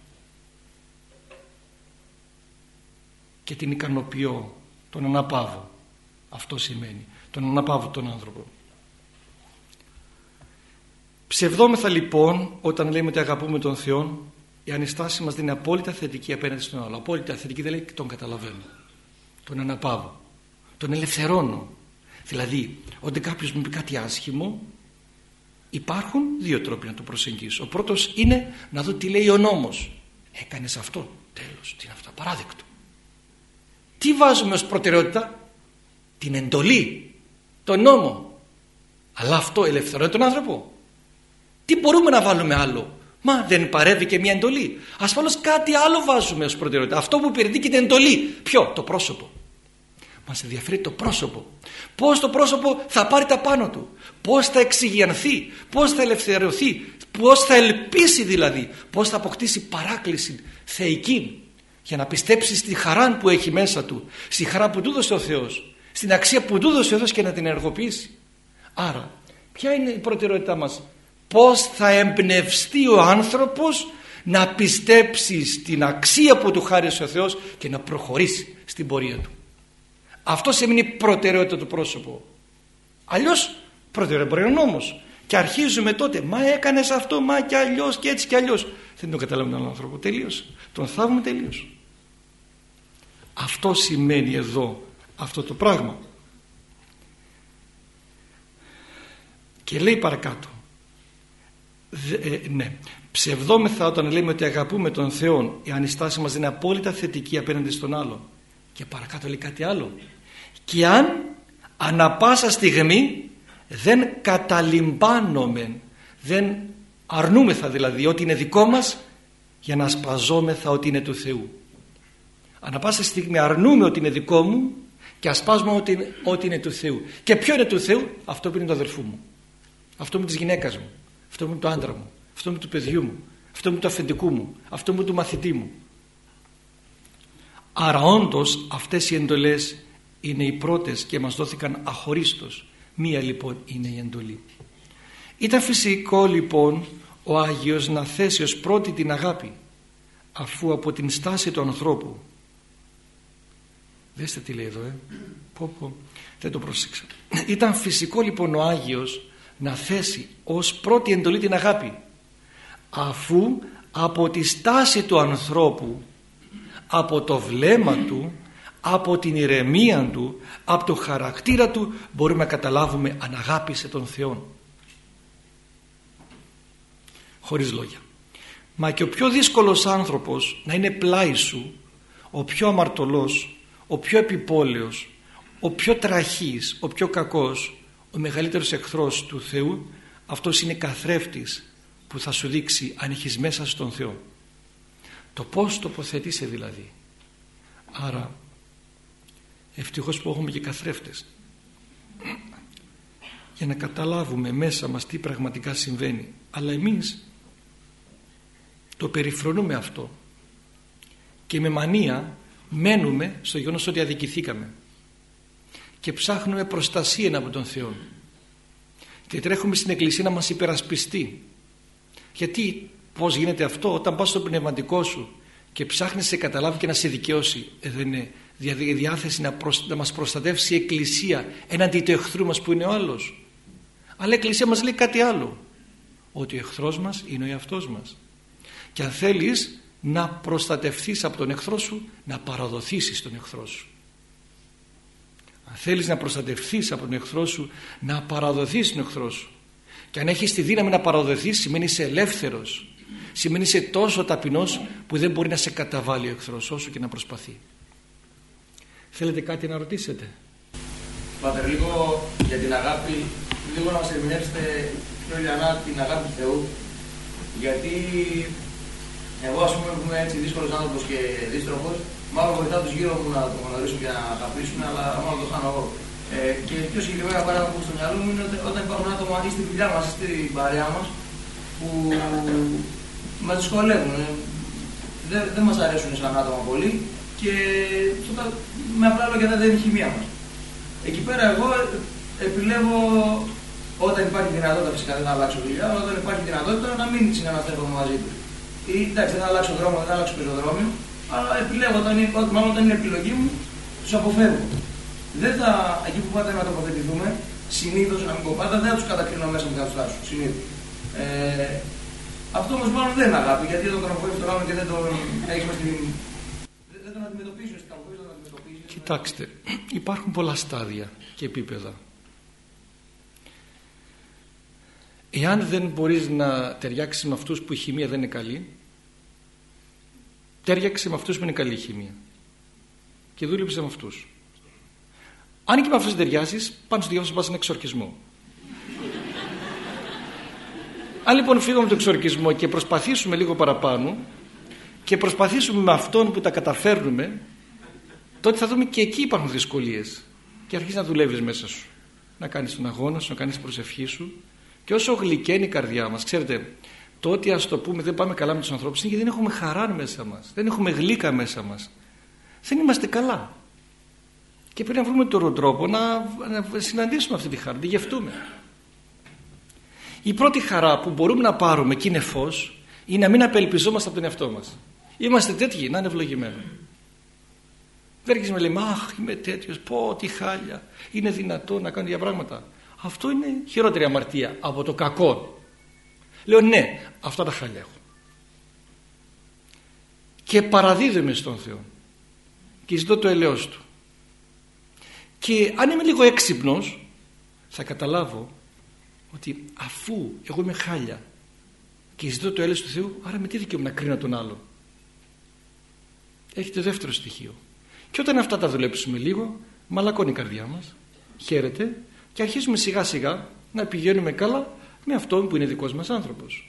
Και την ικανοποιώ, τον αναπαύω. Αυτό σημαίνει. Τον αναπαύω τον άνθρωπο. Ψευδόμεθα λοιπόν όταν λέμε ότι αγαπούμε τον Θεό, η ανιστάση μας δεν είναι απόλυτα θετική απέναντι στον άλλο. Απόλυτα θετική δεν λέει τον καταλαβαίνω. Τον αναπαύω. Τον ελευθερώνω. Δηλαδή όταν κάποιος μου πει κάτι άσχημο, υπάρχουν 2 τρόποι να το προσεγγίσω. Ο πρώτος είναι να δω τι λέει ο νόμος. Έκανες αυτό, τέλος, τι είναι αυτό, απαράδεκτο. Τι βάζουμε ως προτεραιότητα? Την εντολή, τον νόμο. Αλλά αυτό ελευθερώνει τον άνθρωπο? Τι μπορούμε να βάλουμε άλλο? Μα δεν παρεύει και μια εντολή? Ασφαλώς κάτι άλλο βάζουμε ως προτεραιότητα. Αυτό που υπηρετεί και την εντολή. Ποιο? Το πρόσωπο. Μας ενδιαφέρει το πρόσωπο. Πώς το πρόσωπο θα πάρει τα πάνω του, πώς θα εξηγιανθεί, πώς θα ελευθερωθεί, πώς θα ελπίσει δηλαδή, πώς θα αποκτήσει παράκληση θεϊκή για να πιστέψει στη χαρά που έχει μέσα του, στη χαρά που του έδωσε ο Θεός, στην αξία που του έδωσε ο Θεός και να την ενεργοποιήσει. Άρα ποια είναι η προτεραιότητά μας? Πώς θα εμπνευστεί ο άνθρωπος να πιστέψει στην αξία που του χάρισε ο Θεός και να προχωρήσει στην πορεία του. Αυτό σημαίνει προτεραιότητα του πρόσωπου. Αλλιώς προτεραιότητα μπορεί να είναι νόμος. Και αρχίζουμε τότε, μα έκανες αυτό, μα και αλλιώς και έτσι και αλλιώς. Δεν τον καταλάβουμε τον άνθρωπο, τελείως. Τον θαύουμε τελείως. Αυτό σημαίνει εδώ αυτό το πράγμα. Και λέει παρακάτω, ναι, ψευδόμεθα όταν λέμε ότι αγαπούμε τον Θεό, εάν η στάση μας είναι απόλυτα θετική απέναντι στον άλλο. Και παρακάτω λέει κάτι άλλο, και αν ανα πάσα στιγμή δεν καταλυμπάνομεν, δεν αρνούμεθα δηλαδή ότι είναι δικό μας για να ασπαζόμεθα ότι είναι του Θεού. Ανα πάσα στιγμή αρνούμε ότι είναι δικό μου και ασπάζουμε ότι είναι του Θεού. Και ποιο είναι του Θεού? Αυτό που είναι του αδερφού μου, αυτό μου της γυναίκας μου, αυτό μου του άντρα μου, αυτό μου του παιδιού μου, αυτό μου του αφεντικού μου, αυτό μου του μαθητή μου. Άρα όντως αυτές οι εντολές είναι οι πρώτες και μας δόθηκαν αχωρίστως. Μία λοιπόν είναι η εντολή. Ήταν φυσικό λοιπόν ο Άγιος να θέσει ως πρώτη την αγάπη, αφού από την στάση του ανθρώπου, δέστε τι λέει εδώ, δεν το πρόσεξα. Ήταν φυσικό λοιπόν ο Άγιος να θέσει ως πρώτη εντολή την αγάπη, αφού από τη στάση του ανθρώπου, από το βλέμμα του, από την ηρεμία του, από το χαρακτήρα του μπορούμε να καταλάβουμε αν αγάπησε τον Θεό. Χωρίς λόγια. Μα και ο πιο δύσκολος άνθρωπος να είναι πλάι σου, ο πιο αμαρτωλός, ο πιο επιπόλαιος, ο πιο τραχής, ο πιο κακός, ο μεγαλύτερος εχθρός του Θεού, αυτός είναι καθρέφτης που θα σου δείξει αν έχεις μέσα στον Θεό. Το πώς τοποθετείσαι δηλαδή. Άρα ευτυχώς που έχουμε και καθρέφτες για να καταλάβουμε μέσα μας τι πραγματικά συμβαίνει. Αλλά εμείς το περιφρονούμε αυτό και με μανία μένουμε στο γεγονός ότι αδικηθήκαμε και ψάχνουμε προστασία από τον Θεό και τρέχουμε στην εκκλησία να μας υπερασπιστεί. Γιατί πώς γίνεται αυτό? Όταν πας στο πνευματικό σου και ψάχνεις να σε καταλάβει και να σε δικαιώσει, δεν είναι διάθεση να μας προστατεύσει η εκκλησία έναντι του εχθρού μας που είναι ο άλλος? Αλλά η εκκλησία μας λέει κάτι άλλο, ότι ο εχθρός μας είναι ο εαυτός μας. Και αν θέλεις να προστατευθείς από τον εχθρό σου, να παραδοθήσεις τον εχθρό σου. Αν θέλεις να προστατευθείς από τον εχθρό σου, να παραδοθείς τον εχθρό σου. Και αν έχεις τη δύναμη να παραδοθείς, σημαίνει είσαι ελεύθερος, σημαίνει είσαι τόσο ταπεινός που δεν μπορεί να σε καταβάλει ο εχθρός όσο και να προσπαθεί. Θέλετε κάτι να ρωτήσετε? Πάτερ, λίγο για την αγάπη, λίγο να μας ερμηνεύσετε πιο λιανά την αγάπη του Θεού, γιατί εγώ ας πούμε που είμαι έτσι δύσκολος άνθρωπος και δύστροφος, μάλλον βοηθάω τους γύρω μου να το γνωρίσουν και να αγαπήσουν, αλλά μάλλον το χάνω εγώ. Και πιο συγκεκριμένα παράδειγμα που έχω στο μυαλό μου είναι όταν υπάρχουν άτομα ή στη δουλειά μας ή στην παρέα μας που μας δυσκολεύουν, δεν μας αρέσουν σαν άτομα πολύ και με απλά λόγια δεν είναι η χημεία μας. Εκεί πέρα εγώ επιλέγω, όταν υπάρχει δυνατότητα, φυσικά δεν θα αλλάξω δουλειά, όταν υπάρχει δυνατότητα να μην συναναστρέφομαι μαζί του. Ή εντάξει, δεν θα αλλάξω δρόμο, δεν θα αλλάξω πεζοδρόμιο, αλλά επιλέγω, μάλλον όταν είναι επιλογή μου, τους αποφεύγω. Δεν θα, εκεί που πάτε να τοποθετηθούμε, συνήθως, να μην πω πάντα, δεν θα τους κατακρίνω μέσα με καθώς σου, συνήθως. Αυτό όμως μάλλον δεν είναι αγάπη, γιατί δεν τον αποφεύγει τον άλλον και δεν τον έχεις μες την. Δεν τον αντιμετωπίζεις, δεν τον αντιμετωπίζεις. Κοιτάξτε, υπάρχουν πολλά στάδια και επίπεδα. Εάν δεν μπορείς να ταιριάξεις με αυτούς που η χημεία δεν είναι καλή, ταιριάξε με αυτούς που είναι καλή η χημεία και δούλεψε με αυτούς. Αν και με αυτούς δεν ταιριάζεις, πάνω στο διάβασμα πας έναν εξορκισμό. Αν λοιπόν φύγουμε από τον εξορκισμό και προσπαθήσουμε λίγο παραπάνω και προσπαθήσουμε με αυτόν που τα καταφέρνουμε τότε θα δούμε και εκεί υπάρχουν δυσκολίες και αρχίζεις να δουλεύεις μέσα σου, να κάνεις τον αγώνα σου, να κάνεις την προσευχή σου. Και όσο γλυκαίνει η καρδιά μας, ξέρετε, το ότι ας το πούμε δεν πάμε καλά με τους ανθρώπους είναι γιατί δεν έχουμε χαρά μέσα μας, δεν έχουμε γλύκα μέσα μας, δεν είμαστε καλά και πρέπει να βρούμε τον τρόπο να συναντήσουμε αυτή τη χαρά, να τη γευτούμε. Η πρώτη χαρά που μπορούμε να πάρουμε και είναι φως, είναι να μην απελπιζόμαστε από τον εαυτό μας. Είμαστε τέτοιοι, να είναι ευλογημένοι. Δεν αρχίζουμε να λέμε αχ είμαι τέτοιος, πω τι χάλια, είναι δυνατό να κάνω για πράγματα. Αυτό είναι χειρότερη αμαρτία από το κακό. Λέω ναι, αυτά τα χάλια έχω. Και παραδίδομαι στον Θεό και ζητώ το ελέος Του. Και αν είμαι λίγο έξυπνος θα καταλάβω ότι αφού εγώ είμαι χάλια και ζητώ το έλεος του Θεού, άρα με τι δικαίωμα να κρίνω τον άλλο. Έχετε δεύτερο στοιχείο. Και όταν αυτά τα δουλέψουμε λίγο, μαλακώνει η καρδιά μας, χαίρεται και αρχίζουμε σιγά σιγά να πηγαίνουμε καλά με αυτόν που είναι δικός μας άνθρωπος.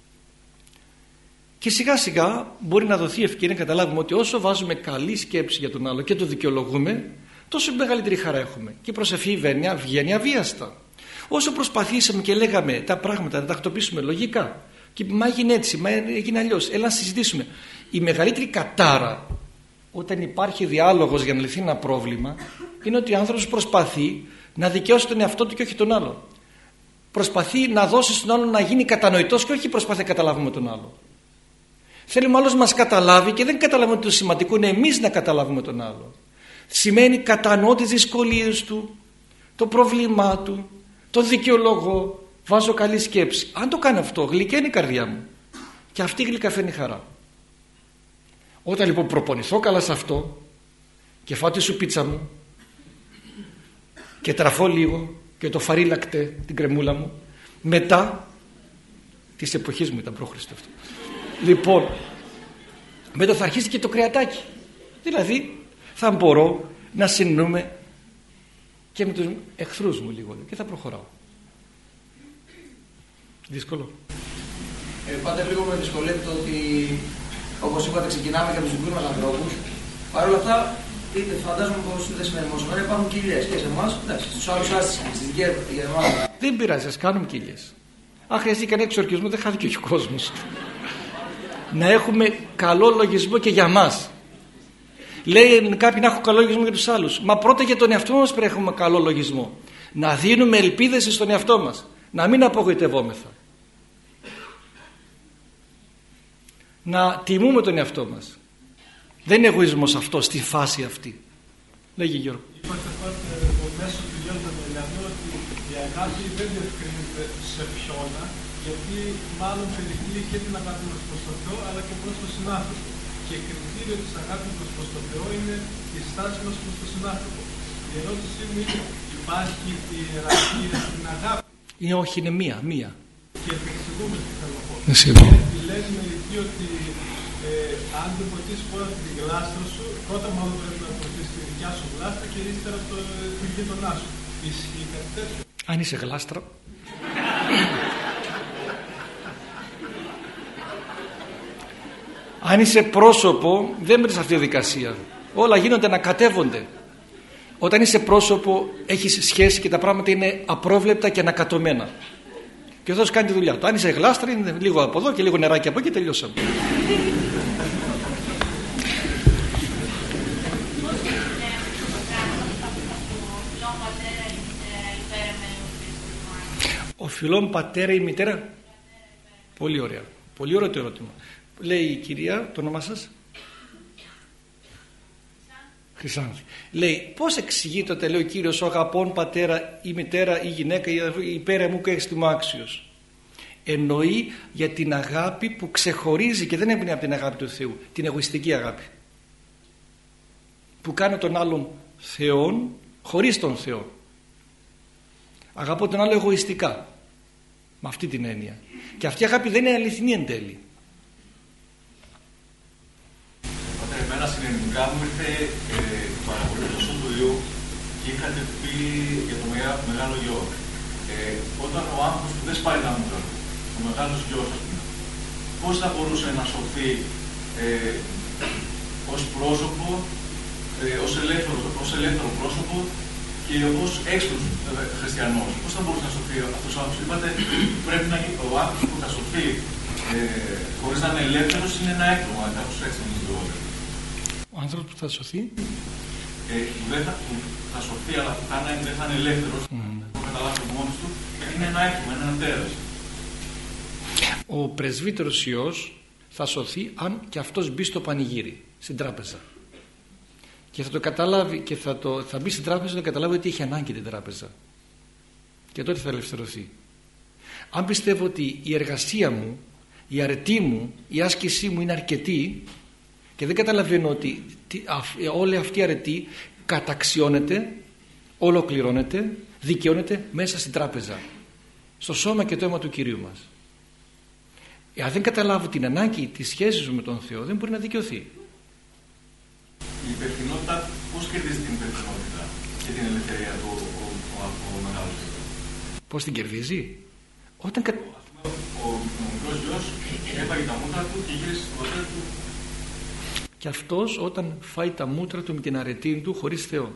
Και σιγά σιγά μπορεί να δοθεί ευκαιρία να καταλάβουμε ότι όσο βάζουμε καλή σκέψη για τον άλλο και το δικαιολογούμε, τόσο μεγαλύτερη χαρά έχουμε. Και η προσευχή βγαίνει αβίαστα. Όσο προσπαθήσαμε και λέγαμε τα πράγματα να τα τακτοποιήσουμε λογικά, και μα έγινε έτσι, μα έγινε αλλιώς, έλα να συζητήσουμε. Η μεγαλύτερη κατάρα όταν υπάρχει διάλογος για να λυθεί ένα πρόβλημα είναι ότι ο άνθρωπος προσπαθεί να δικαιώσει τον εαυτό του και όχι τον άλλο. Προσπαθεί να δώσει στον άλλο να γίνει κατανοητός και όχι προσπαθεί να καταλάβουμε τον άλλο. Θέλουμε ο άλλος μας καταλάβει και δεν καταλαβαίνουμε ότι το σημαντικό είναι εμείς να καταλάβουμε τον άλλο. Σημαίνει κατανοώ τις δυσκολίες του, το πρόβλημά του, το δικαιολογώ, βάζω καλή σκέψη. Αν το κάνω αυτό, γλυκαίνει η καρδιά μου και αυτή η γλυκά φέρνει χαρά. Όταν λοιπόν προπονηθώ καλά σε αυτό και φάω τη σουπίτσα μου και τραφώ λίγο και το φαρίλακτε την κρεμούλα μου, μετά της εποχής μου ήταν π.Χ. αυτό. Λοιπόν, μετά θα αρχίσει και το κρεατάκι. Δηλαδή θα μπορώ να συνεννοούμε και με τους εχθρούς μου λίγο και θα προχωράω. Δύσκολο. Πάντα λίγο με δυσκολεύει το ότι, όπως είπατε, ξεκινάμε για τους δικούς μας ανθρώπους. Παρ' όλα αυτά, φαντάζομαι πως δεν σημαίνει μόνο σήμερα, υπάρχουν κοιλιές και σε εμάς, στους άλλους άστισκες, στις δικές μας. Δεν πειράζει, ας κάνουμε κοιλιές. Αν χρειαστεί κανένα εξορκισμό, δεν χάθηκε και ο κόσμος. Να έχουμε καλό λογισμό και για μας. Λέει κάποιοι να έχουν καλό λογισμό για τους άλλους. Μα πρώτα για τον εαυτό μας πρέπει να έχουμε καλό λογισμό. Να δίνουμε ελπίδες στον εαυτό μας. Να μην απογοητευόμεθα. Να τιμούμε τον εαυτό μας. Δεν είναι εγωισμός αυτό στη φάση αυτή. Λέγει Γιώργο. Είπατε τότε μέσω του Γιώργου Μελιανού ότι η αγάπη δεν διευκρινίζεται σε ποιόνα, γιατί μάλλον περικλεί και την αγάπη μας προς τον Θεό αλλά και προς τον συνάνθρωπο. Και κριτήριο της αγάπης μας προς τον Θεό είναι η στάση μας προς τον συνάνθρωπο. Η ερώτησή μου είναι, υπάρχει η ιεραρχία στην αγάπη? Όχι, είναι μία. Και επεξηγούμε τι θέλω να πω. Γιατί λένε μερικοί ότι αν δεν ποτίσεις πρώτα την γλάστρα σου, πρώτα μάλλον πρέπει να ποτίσεις τη δικιά σου γλάστρα και ύστερα την γείτονά σου. Ισχύει κάτι τέτοιο? Αν είσαι γλάστρα. Αν είσαι πρόσωπο, δεν μένεις αυτή τη διαδικασία. Όλα γίνονται να κατέβονται. Όταν είσαι πρόσωπο, έχεις σχέση και τα πράγματα είναι απρόβλεπτα και ανακατωμένα. Και ο Θεός κάνει τη δουλειά του. Αν είσαι γλάστρα, είναι λίγο από εδώ και λίγο νεράκι από εκεί και τελειώσαμε. Ο φιλόν πατέρα ή μητέρα? Πολύ ωραία. Πολύ ωραίο το ερώτημα. Λέει η κυρία, το όνομά σας? Χρυσάνθη. Λέει, πώς εξηγείται ότι λέει ο Κύριος ο αγαπών πατέρα ή μητέρα ή γυναίκα ή πέρα μου και έστιμο άξιος? Εννοεί για την αγάπη που ξεχωρίζει και δεν έμπαινε από την αγάπη του Θεού, την εγωιστική αγάπη που κάνει τον άλλον Θεόν χωρίς τον Θεό. Αγαπώ τον άλλο εγωιστικά, με αυτή την έννοια, και αυτή η αγάπη δεν είναι αληθινή εν τέλει. Όταν εμένα συνεννικά μου ήρθε παραπολή του Σούν του Ιού και είχατε πει για το μεγάλο γιο. Όταν ο άνθρωπος που δεν σπάει τα μούτρα, ο μεγάλος γιος, πώς θα μπορούσε να σωθεί ως πρόσωπο ως ελεύθερο πρόσωπο και ως έξυπνος χριστιανός. Πώς θα μπορούσε να σωθεί αυτός ο άνθρωπος? Είπατε πρέπει να γίνει ο άνθρωπος που θα σωθεί χωρίς να είναι ελεύθερος, είναι ένα έκπλημα, κάπως έτσι νομίζω. Ο άνθρωπος που θα σωθεί θα σωθεί, αλλά δεν θα είναι ελεύθερος, το καταλάβει μόνος του, είναι ένα έκπλημα, είναι ένα τέρας. Ο πρεσβύτερος Υιός θα σωθεί αν και αυτός μπει στο πανηγύρι, στην τράπεζα. Και θα το καταλάβει και θα μπει στην τράπεζα και θα καταλάβει ότι έχει ανάγκη την τράπεζα. Και τότε θα ελευθερωθεί. Αν πιστεύω ότι η εργασία μου, η αρετή μου, η άσκησή μου είναι αρκετή και δεν καταλαβαίνω ότι όλη αυτή η αρετή καταξιώνεται, ολοκληρώνεται, δικαιώνεται μέσα στην τράπεζα, στο σώμα και το αίμα του Κυρίου μας. Εάν δεν καταλάβω την ανάγκη της σχέσης μου με τον Θεό, δεν μπορεί να δικαιωθεί. Η υπευθυνότητα, πώς κερδίζει την υπευθυνότητα και την ελευθερία του ο μεγάλος Θεός? Πώς την κερδίζει? Όταν ο μικρός γιος έφαγε τα μούτρα του και γύρισε στον πατέρα του. Και αυτός όταν φάει τα μούτρα του με την αρετή του χωρίς Θεό.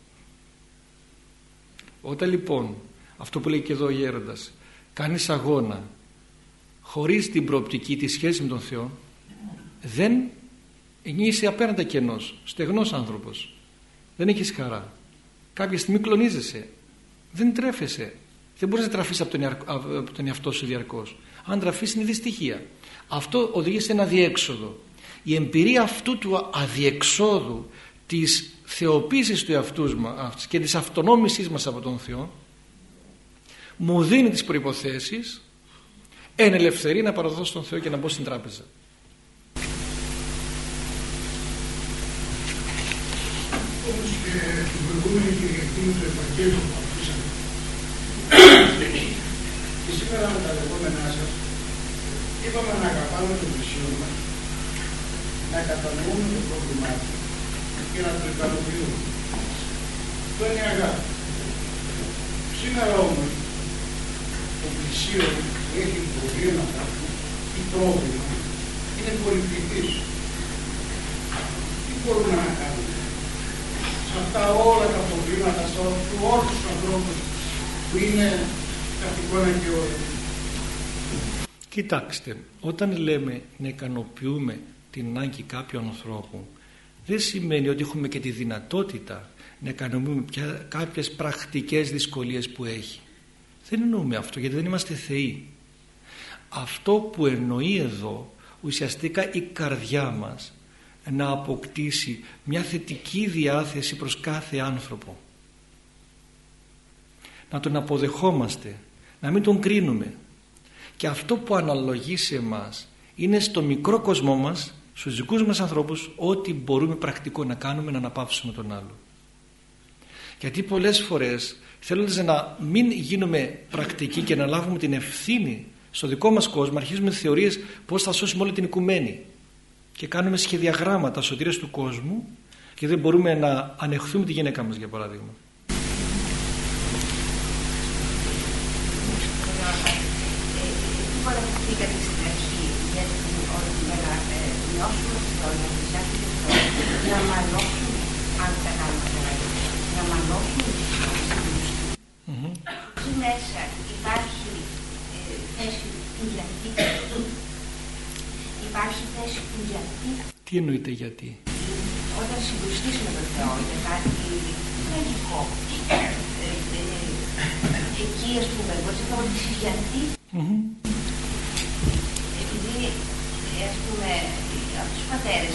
Όταν λοιπόν, αυτό που λέει και εδώ ο γέροντας, κάνεις αγώνα χωρίς την προοπτική της σχέσης με τον Θεό, δεν είσαι απέναντα κενός, στεγνός άνθρωπος. Δεν έχεις χαρά. Κάποια στιγμή κλονίζεσαι. Δεν τρέφεσαι. Δεν μπορείς να τραφείς από τον εαυτό σου διαρκώς. Αν τραφείς είναι δυστυχία. Αυτό οδηγεί σε ένα αδιέξοδο. Η εμπειρία αυτού του αδιεξόδου, της θεοποίησης του εαυτού μας και της αυτονόμησής μας από τον Θεό, μου δίνει τις προϋποθέσεις εν ελευθερία να παραδοθώ στον Θεό και να μπω στην τράπεζα. Όπως και την προηγούμενη Κυριακή με το Ευαγγέλιο που αφήσαμε και σήμερα με τα λεγόμενά σας, είπαμε να αγαπάμε τον πλησιό μας, να κατανοούμε το πρόβλημά του και να το ικανοποιούμε. Αυτό είναι αγάπη. Σήμερα όμως το πλησίο που έχει προβλήματα ή πρόβλημα είναι πολυπληθής. Τι μπορούμε να κάνουμε σε αυτά όλα τα προβλήματα, σε όλους τους ανθρώπους που είναι καθ' εικόνα και όλα? Κοιτάξτε, όταν λέμε να ικανοποιούμε την ανάγκη κάποιου ανθρώπου, δεν σημαίνει ότι έχουμε και τη δυνατότητα να ικανοποιούμε κάποιες πρακτικές δυσκολίες που έχει. Δεν εννοούμε αυτό, γιατί δεν είμαστε θεοί. Αυτό που εννοεί εδώ ουσιαστικά η καρδιά μας να αποκτήσει μια θετική διάθεση προς κάθε άνθρωπο, να τον αποδεχόμαστε, να μην τον κρίνουμε, και αυτό που αναλογεί σε εμάς είναι στο μικρό κόσμο μας, στους δικούς μας ανθρώπους, ό,τι μπορούμε πρακτικό να κάνουμε να αναπαύσουμε τον άλλο. Γιατί πολλές φορές, θέλοντας να μην γίνουμε πρακτικοί και να λάβουμε την ευθύνη στο δικό μας κόσμο, αρχίζουμε θεωρίες πώς θα σώσουμε όλη την οικουμένη και κάνουμε σχεδιαγράμματα σωτηρίας του κόσμου και δεν μπορούμε να ανεχθούμε τη γυναίκα μας, για παράδειγμα. Να μαλώσουν, αν τα κάνουμε καλά, να μαλώσουν εκεί μέσα υπάρχει θέση του γιατί. Υπάρχει θέση του γιατί. Τι εννοείται γιατί? Όταν συγκρουστείς με τον Θεό για κάτι τραγικό, εκεί ας πούμε μπορείς να ρωτήσεις γιατί. Επειδή ας πούμε από τους πατέρες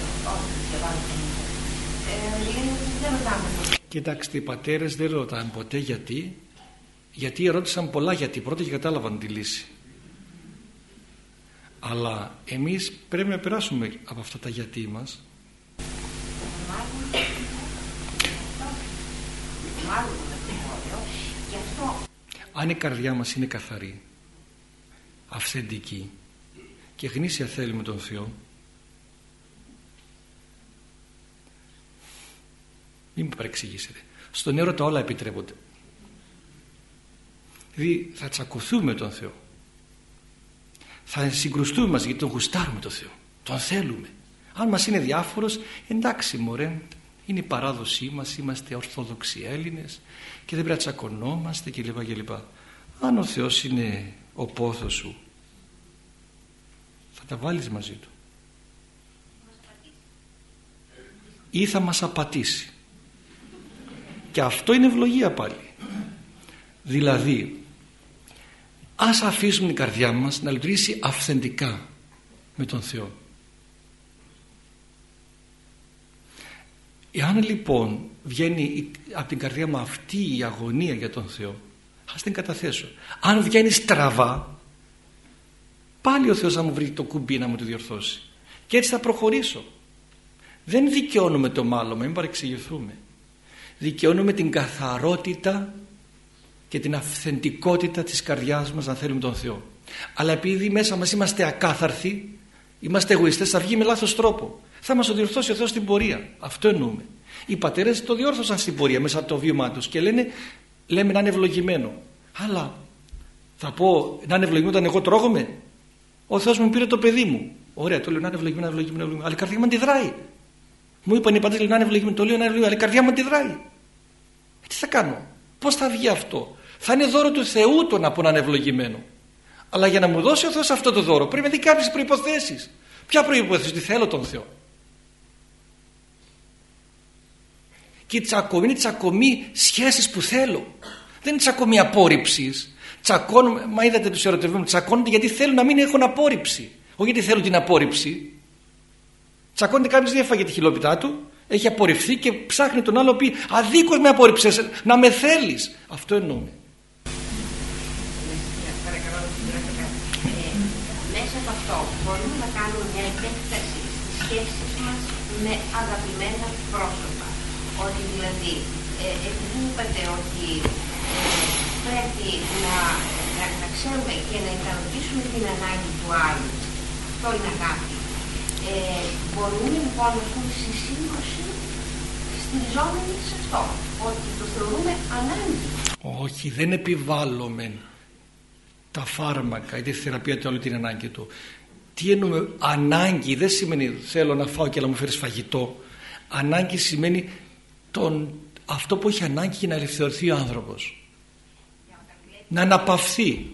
Κοιτάξτε, οι πατέρες δεν ρωτάνε ποτέ γιατί ερώτησαν πολλά γιατί πρώτα και κατάλαβαν τη λύση. Αλλά εμείς πρέπει να περάσουμε από αυτά τα γιατί μας. Αν η καρδιά μας είναι καθαρή, αυθεντική και γνήσια θέλει με τον Θεό, μην με παρεξηγήσετε, στον έρωτα όλα επιτρέπονται. Δηλαδή θα τσακωθούμε με τον Θεό, θα συγκρουστούμε γιατί τον γουστάρουμε τον Θεό, τον θέλουμε. Αν μας είναι διάφορος, εντάξει μωρέ, Είναι η παράδοσή μας, είμαστε ορθόδοξοι Έλληνες και δεν πρέπει να τσακωνόμαστε κλπ. Αν ο Θεός είναι ο πόθος σου, θα τα βάλεις μαζί του ή θα μας απατήσει. Και αυτό είναι ευλογία πάλι. Δηλαδή, ας αφήσουμε την καρδιά μας να λειτουργήσει αυθεντικά με τον Θεό. Εάν λοιπόν βγαίνει από την καρδιά μου αυτή η αγωνία για τον Θεό, ας την καταθέσω. Αν βγαίνει στραβά, πάλι ο Θεός θα μου βρει το κουμπί να μου το διορθώσει. Και έτσι θα προχωρήσω. Δεν δικαιώνουμε το μάλωμα, μην παρεξηγηθούμε. Δικαιώνουμε την καθαρότητα και την αυθεντικότητα της καρδιάς μας να θέλουμε τον Θεό. Αλλά επειδή μέσα μας είμαστε ακάθαρθοι, είμαστε εγωιστές, θα βγει με λάθος τρόπο. Θα μας το διορθώσει ο Θεός στην πορεία. Αυτό εννοούμε. Οι πατέρες το διόρθωσαν στην πορεία μέσα από το βίωμά τους και λέμε να είναι ευλογημένο. Αλλά θα πω να είναι ευλογημένο όταν εγώ τρώγομαι. Ο Θεός μου πήρε το παιδί μου. Ωραία, το λέω να είναι ευλογημένο. Αλλά η καρδιά μου αντιδράει. Μου είπαν οι πατέρες να είναι ευλογημένο. Το λέω να είναι ευλογημένο. Αλλά η καρδιά μου αντιδράει. Τι θα κάνω, πώς θα βγει αυτό? Θα είναι δώρο του Θεού το να πω να είναι ευλογημένο. Αλλά για να μου δώσει ο Θεός αυτό το δώρο πρέπει να δει κάποιες προϋποθέσεις. Ποια προϋπόθεση? Ότι θέλω τον Θεό. Και η τσακωμή είναι τσακωμή σχέσεις που θέλω. Δεν είναι τσακωμή απόρριψης. Τσακώνουμε, μα είδατε τους ερωτευμένους, τσακώνονται γιατί θέλουν να μην έχουν απόρριψη. Όχι γιατί θέλουν την απόρριψη. Τσακώνεται κάποιος, δεν έφαγε τη χιλόπιτά του, έχει απορριφθεί και ψάχνει τον άλλο πει αδίκως με απόρριψες, να με θέλεις. Αυτό εννοούμε. Μέσα από αυτό μπορούμε να κάνουμε μια επέκταση στις σχέσεις μας με αγαπημένα πρόσωπα. Ότι δηλαδή, επειδή είπατε ότι πρέπει να ξέρουμε και να ικανοποιήσουμε την ανάγκη του άλλου, αυτό είναι αγάπη. Μπορούμε λοιπόν να πούμε στη σύγκρουση στηριζόμενοι σε αυτό, ότι το θεωρούμε ανάγκη. Όχι, δεν επιβάλλουμε τα φάρμακα ή τη θεραπεία του άλλου την ανάγκη του. Τι εννοούμε ανάγκη? Δεν σημαίνει θέλω να φάω και να μου φέρεις φαγητό. Ανάγκη σημαίνει αυτό που έχει ανάγκη για να ελευθερωθεί ο άνθρωπος, να αναπαυθεί.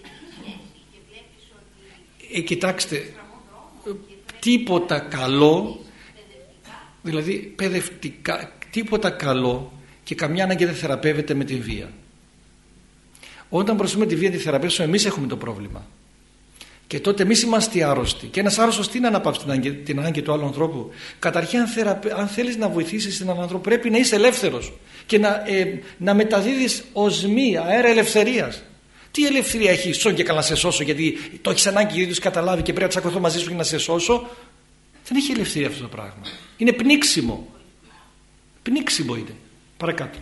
Κοιτάξτε, τίποτα καλό, δηλαδή παιδευτικά, τίποτα καλό και καμιά ανάγκη δεν θεραπεύεται με τη βία. Όταν προσπαθούμε τη βία να τη θεραπεύσουμε, εμείς έχουμε το πρόβλημα. Και τότε εμείς είμαστε άρρωστοι. Και ένας άρρωστος τι να αναπαύσει την ανάγκη του άλλου ανθρώπου? Καταρχήν, αν θέλεις να βοηθήσεις έναν άνθρωπο, πρέπει να είσαι ελεύθερος και να μεταδίδεις οσμή, αέρα ελευθερίας. Τι ελευθερία έχει? Σον και καλά να σε σώσω, γιατί το έχεις ανάγκη, γιατί το καταλάβει και πρέπει να τσακωθώ μαζί σου για να σε σώσω. Δεν έχει ελευθερία αυτό το πράγμα. Είναι πνίξιμο. Πνίξιμο είναι. Παρακάτω.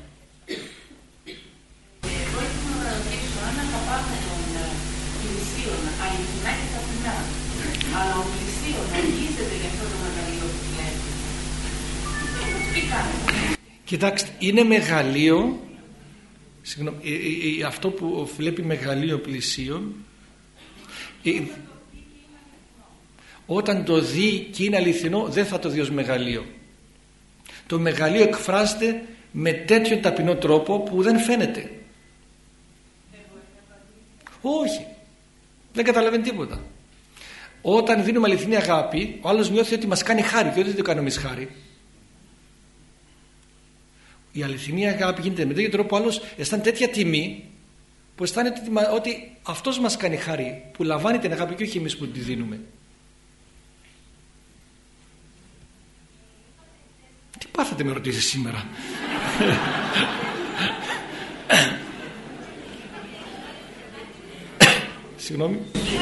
Αλλά ο πλησίον αγγίζεται για αυτό το μεγαλείο που βλέπει. Κοιτάξτε, είναι μεγαλείο, αυτό που βλέπει μεγαλείο πλησίον, όταν το δει και είναι αληθινό, δεν θα το δει ως μεγαλείο. Το μεγαλείο εκφράζεται με τέτοιο ταπεινό τρόπο που δεν φαίνεται. Όχι, δεν καταλαβαίνει τίποτα. Όταν δίνουμε αληθινή αγάπη, ο άλλος νιώθει ότι μας κάνει χάρη και ότι δεν το κάνουμε εμείς χάρη. Η αληθινή αγάπη γίνεται με τέτοιο τρόπο, ο άλλος αισθάνεται τέτοια τιμή που αισθάνεται ότι αυτός μας κάνει χάρη, που λαμβάνει την αγάπη και όχι εμείς που τη δίνουμε. Τι πάθατε με ρωτήσεις σήμερα? Συγγνώμη.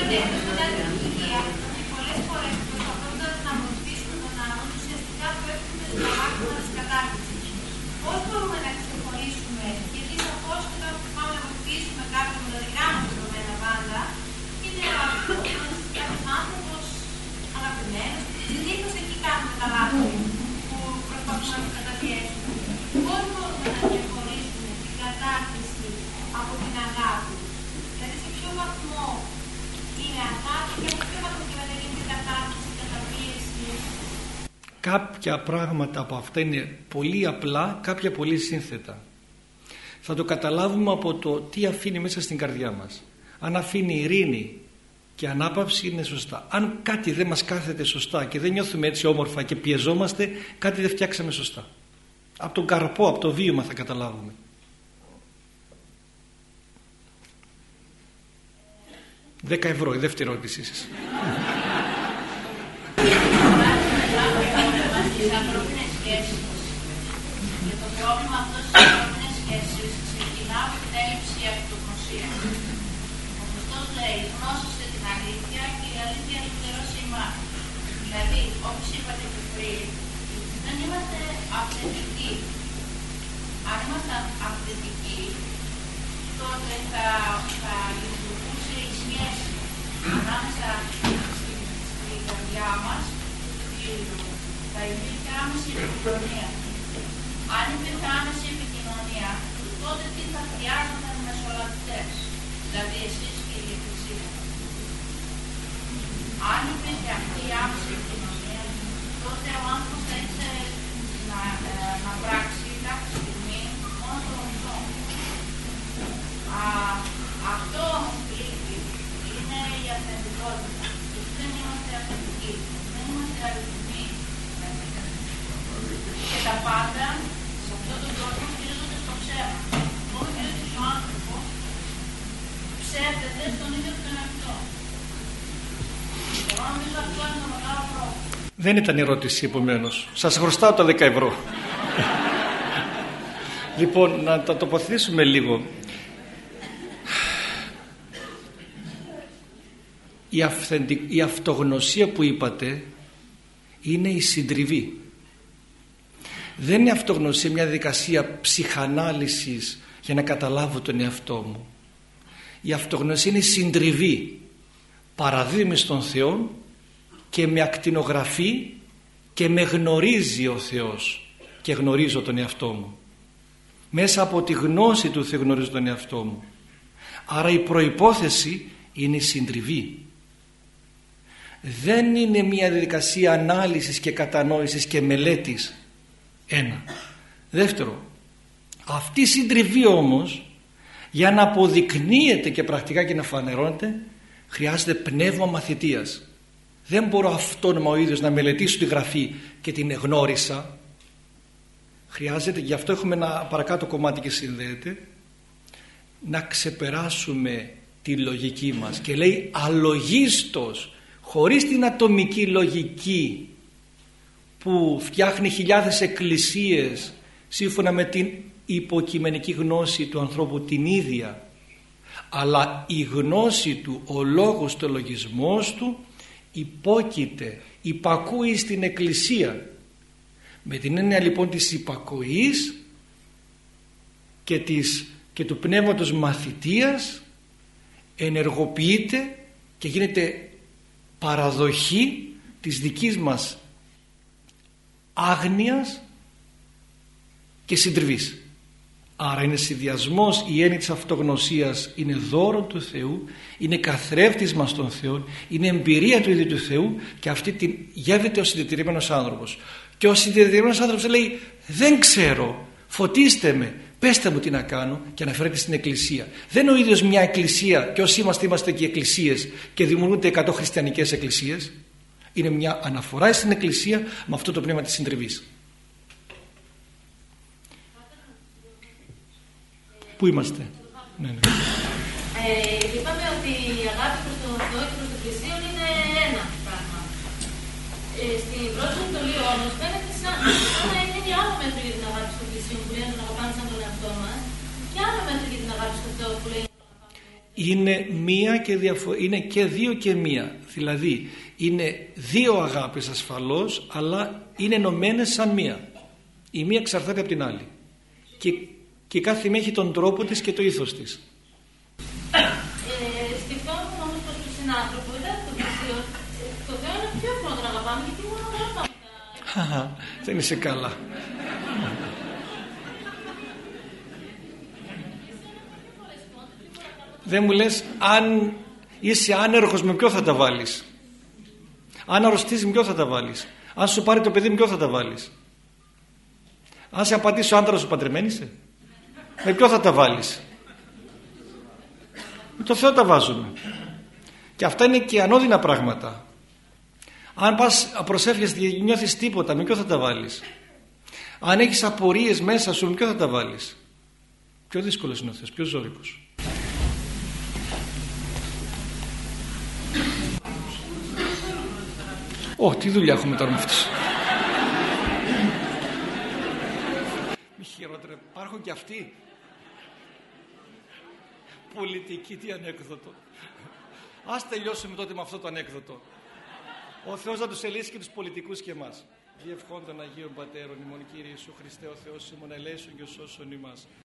Πολλές φορές προσπαθώντας να βοηθήσουμε τον άλλον, ουσιαστικά πέφτουμε στο άκρο της κατάρτισης. Πώς μπορούμε να ξεχωρίσουμε, γιατί σαφώς όταν πάμε να βοηθήσουμε κάποιον με τα δικά μας δεδομένα πάντα, είναι κάποιος άνθρωπος αγαπημένος, συνήθως εκεί κάνουμε τα λάθη που προσπαθούμε να τους καταπιέσουμε. Πώς μπορούμε να ξεχωρίσουμε την κατάρτιση από την αγάπη? Δηλαδή σε ποιο βαθμό είναι αγάπη και σε ποιο βαθμό γίνεται κατάρτιση, καταπίεση? Κάποια πράγματα από αυτά είναι πολύ απλά, κάποια πολύ σύνθετα. Θα το καταλάβουμε από το τι αφήνει μέσα στην καρδιά μας. Αν αφήνει ειρήνη και ανάπαυση, είναι σωστά. Αν κάτι δεν μας κάθεται σωστά και δεν νιώθουμε έτσι όμορφα και πιεζόμαστε, κάτι δεν φτιάξαμε σωστά. Από τον καρπό, από το βίωμα θα καταλάβουμε. €10, η δεύτερη ερώτηση εσείς. Στις ανθρώπινες σχέσεις και το πρόβλημα αυτό στις ανθρώπινες σχέσεις ξεκινά από την έλλειψη αυτογνωσίας. Ο Χριστός λέει: γνώσεστε την αλήθεια και η αλήθεια ελευθερώσει εμάς. Δηλαδή, όπως είπατε και πριν, δεν είμαστε αυθεντικοί. Αν ήμασταν αυθεντικοί, τότε θα λειτουργούσε η σχέση ανάμεσα στην καρδιά μας, θα υπήρχε άμεση επικοινωνία. Αν υπήρχε άμεση επικοινωνία, τότε τι θα χρειάζονταν μεσολαβητές, δηλαδή εσείς και η Εκκλησία. Αν υπήρχε αυτή η άμεση επικοινωνία, τότε ο άνθρωπος θα ήθελε να πράξει κάποια στιγμή μόνο το γνωστό. Αυτό όμως λείπει, είναι η αυθεντικότητα. Δεν είμαστε αυθεντικοί, δεν είμαστε αληθινοί. Και τα πάντα σε αυτόν τον κόσμο στηρίζονται στο ψέμα. Μόνο και ότι ο άνθρωπος ψεύδεται στον ίδιο τον εαυτό. Εγώ νομίζω αυτό είναι το μεγάλο πρόβλημα. Δεν ήταν ερώτηση επομένως. Σας χρωστάω τα €10. Λοιπόν, να τα τοποθετήσουμε λίγο. Η αυτογνωσία που είπατε είναι η συντριβή. Δεν είναι αυτογνωσία μια διαδικασία ψυχανάλυσης για να καταλάβω τον εαυτό μου. Η αυτογνωσία είναι η συντριβή. Παραδίδουμε στον Θεό και με ακτινογραφεί και με γνωρίζει ο Θεός και γνωρίζω τον εαυτό μου. Μέσα από τη γνώση του Θεού γνωρίζω τον εαυτό μου. Άρα η προϋπόθεση είναι η συντριβή. Δεν είναι μια διαδικασία ανάλυσης και κατανόησης και μελέτης. Ένα. Δεύτερο, αυτή η συντριβή όμως, για να αποδεικνύεται και πρακτικά και να φανερώνεται, χρειάζεται πνεύμα μαθητείας. Δεν μπορώ αυτόνομα ο ίδιος να μελετήσω τη γραφή και την γνώρισα. Χρειάζεται, γι' αυτό έχουμε ένα παρακάτω κομμάτι και συνδέεται, να ξεπεράσουμε τη λογική μας. Και λέει αλογίστος, χωρίς την ατομική λογική που φτιάχνει χιλιάδες εκκλησίες σύμφωνα με την υποκειμενική γνώση του ανθρώπου την ίδια, αλλά η γνώση του, ο λόγος του, ο λογισμός του υπόκειται, υπακούει στην εκκλησία. Με την έννοια λοιπόν της υπακοής και του πνεύματος μαθητείας ενεργοποιείται και γίνεται παραδοχή της δικής μας άγνοιας και συντριβής. Άρα είναι συνδυασμός, η έννοια της αυτογνωσίας είναι δώρο του Θεού, είναι καθρέφτισμα στον Θεό, είναι εμπειρία του ίδιου του Θεού και αυτή την γεύεται ο συντετηρημένος άνθρωπος. Και ο συντετηρημένος άνθρωπος λέει δεν ξέρω, φωτίστε με, πέστε μου τι να κάνω, και αναφέρεται στην εκκλησία. Δεν είναι ο ίδιος μια εκκλησία και όσοι είμαστε και εκκλησίες και δημιουργούνται 100 χριστιανικές εκκλησίες. Είναι μια αναφορά στην εκκλησία με αυτό το πνεύμα της συντριβής. Πού είμαστε? Ναι. Είπαμε ότι η αγάπη προς τον Θεό και προς το Εκκλησίο είναι ένα πράγμα. Στην πρώτη εντολή όμως φαίνεται σαν να είναι άλλο μέτρο για την αγάπη στο Εκκλησίο που λέει να τον αγαπάμε σαν τον εαυτό μας και άλλο μέτρο για την αγάπη στο Θεό που λέει. Είναι μία και είναι και δύο και μία. Δηλαδή είναι δύο αγάπες ασφαλώς, αλλά είναι ενωμένες σαν μία. Η μία εξαρτάται από την άλλη. Και κάθε μία έχει τον τρόπο της και το ήθος της. Σκεφτόμουν όμως πως τον συνάνθρωπο ήταν το Εκκλησίο. Το Θεό είναι πιο εύκολο να αγαπάμε γιατί μόνο αγαπάμε. Δεν είσαι καλά. Δεν μου λες αν είσαι άνεργος με ποιο θα τα βάλεις. Αν αρρωστείς με ποιο θα τα βάλεις. Αν σου πάρει το παιδί με ποιο θα τα βάλεις? Αν σε απαντήσει ο άντρας σου, παντρεμένη είσαι? Με ποιο θα τα βάλεις? Με το Θεό τα βάζουμε. Και αυτά είναι και ανώδυνα πράγματα. Αν πας προσεύχεσαι και νιώθεις τίποτα, με ποιο θα τα βάλεις? Αν έχεις απορίες μέσα σου, με ποιο θα τα βάλεις? Πιο δύσκολος είναι ο Θεός, πιο ζώρικος. Τι δουλειά έχουμε τώρα με αυτούς. Μη χειρότερα, υπάρχουν και αυτοί. Πολιτική, τι ανέκδοτο. Ας τελειώσουμε τότε με αυτό το ανέκδοτο. Ο Θεός να τους ελύσει και τους πολιτικούς και εμάς. Διευχών των Αγίων Πατέρων ημών, Κύριε Ιησού Χριστέ ο Θεός ημών, ελέησον και σώσον ημάς.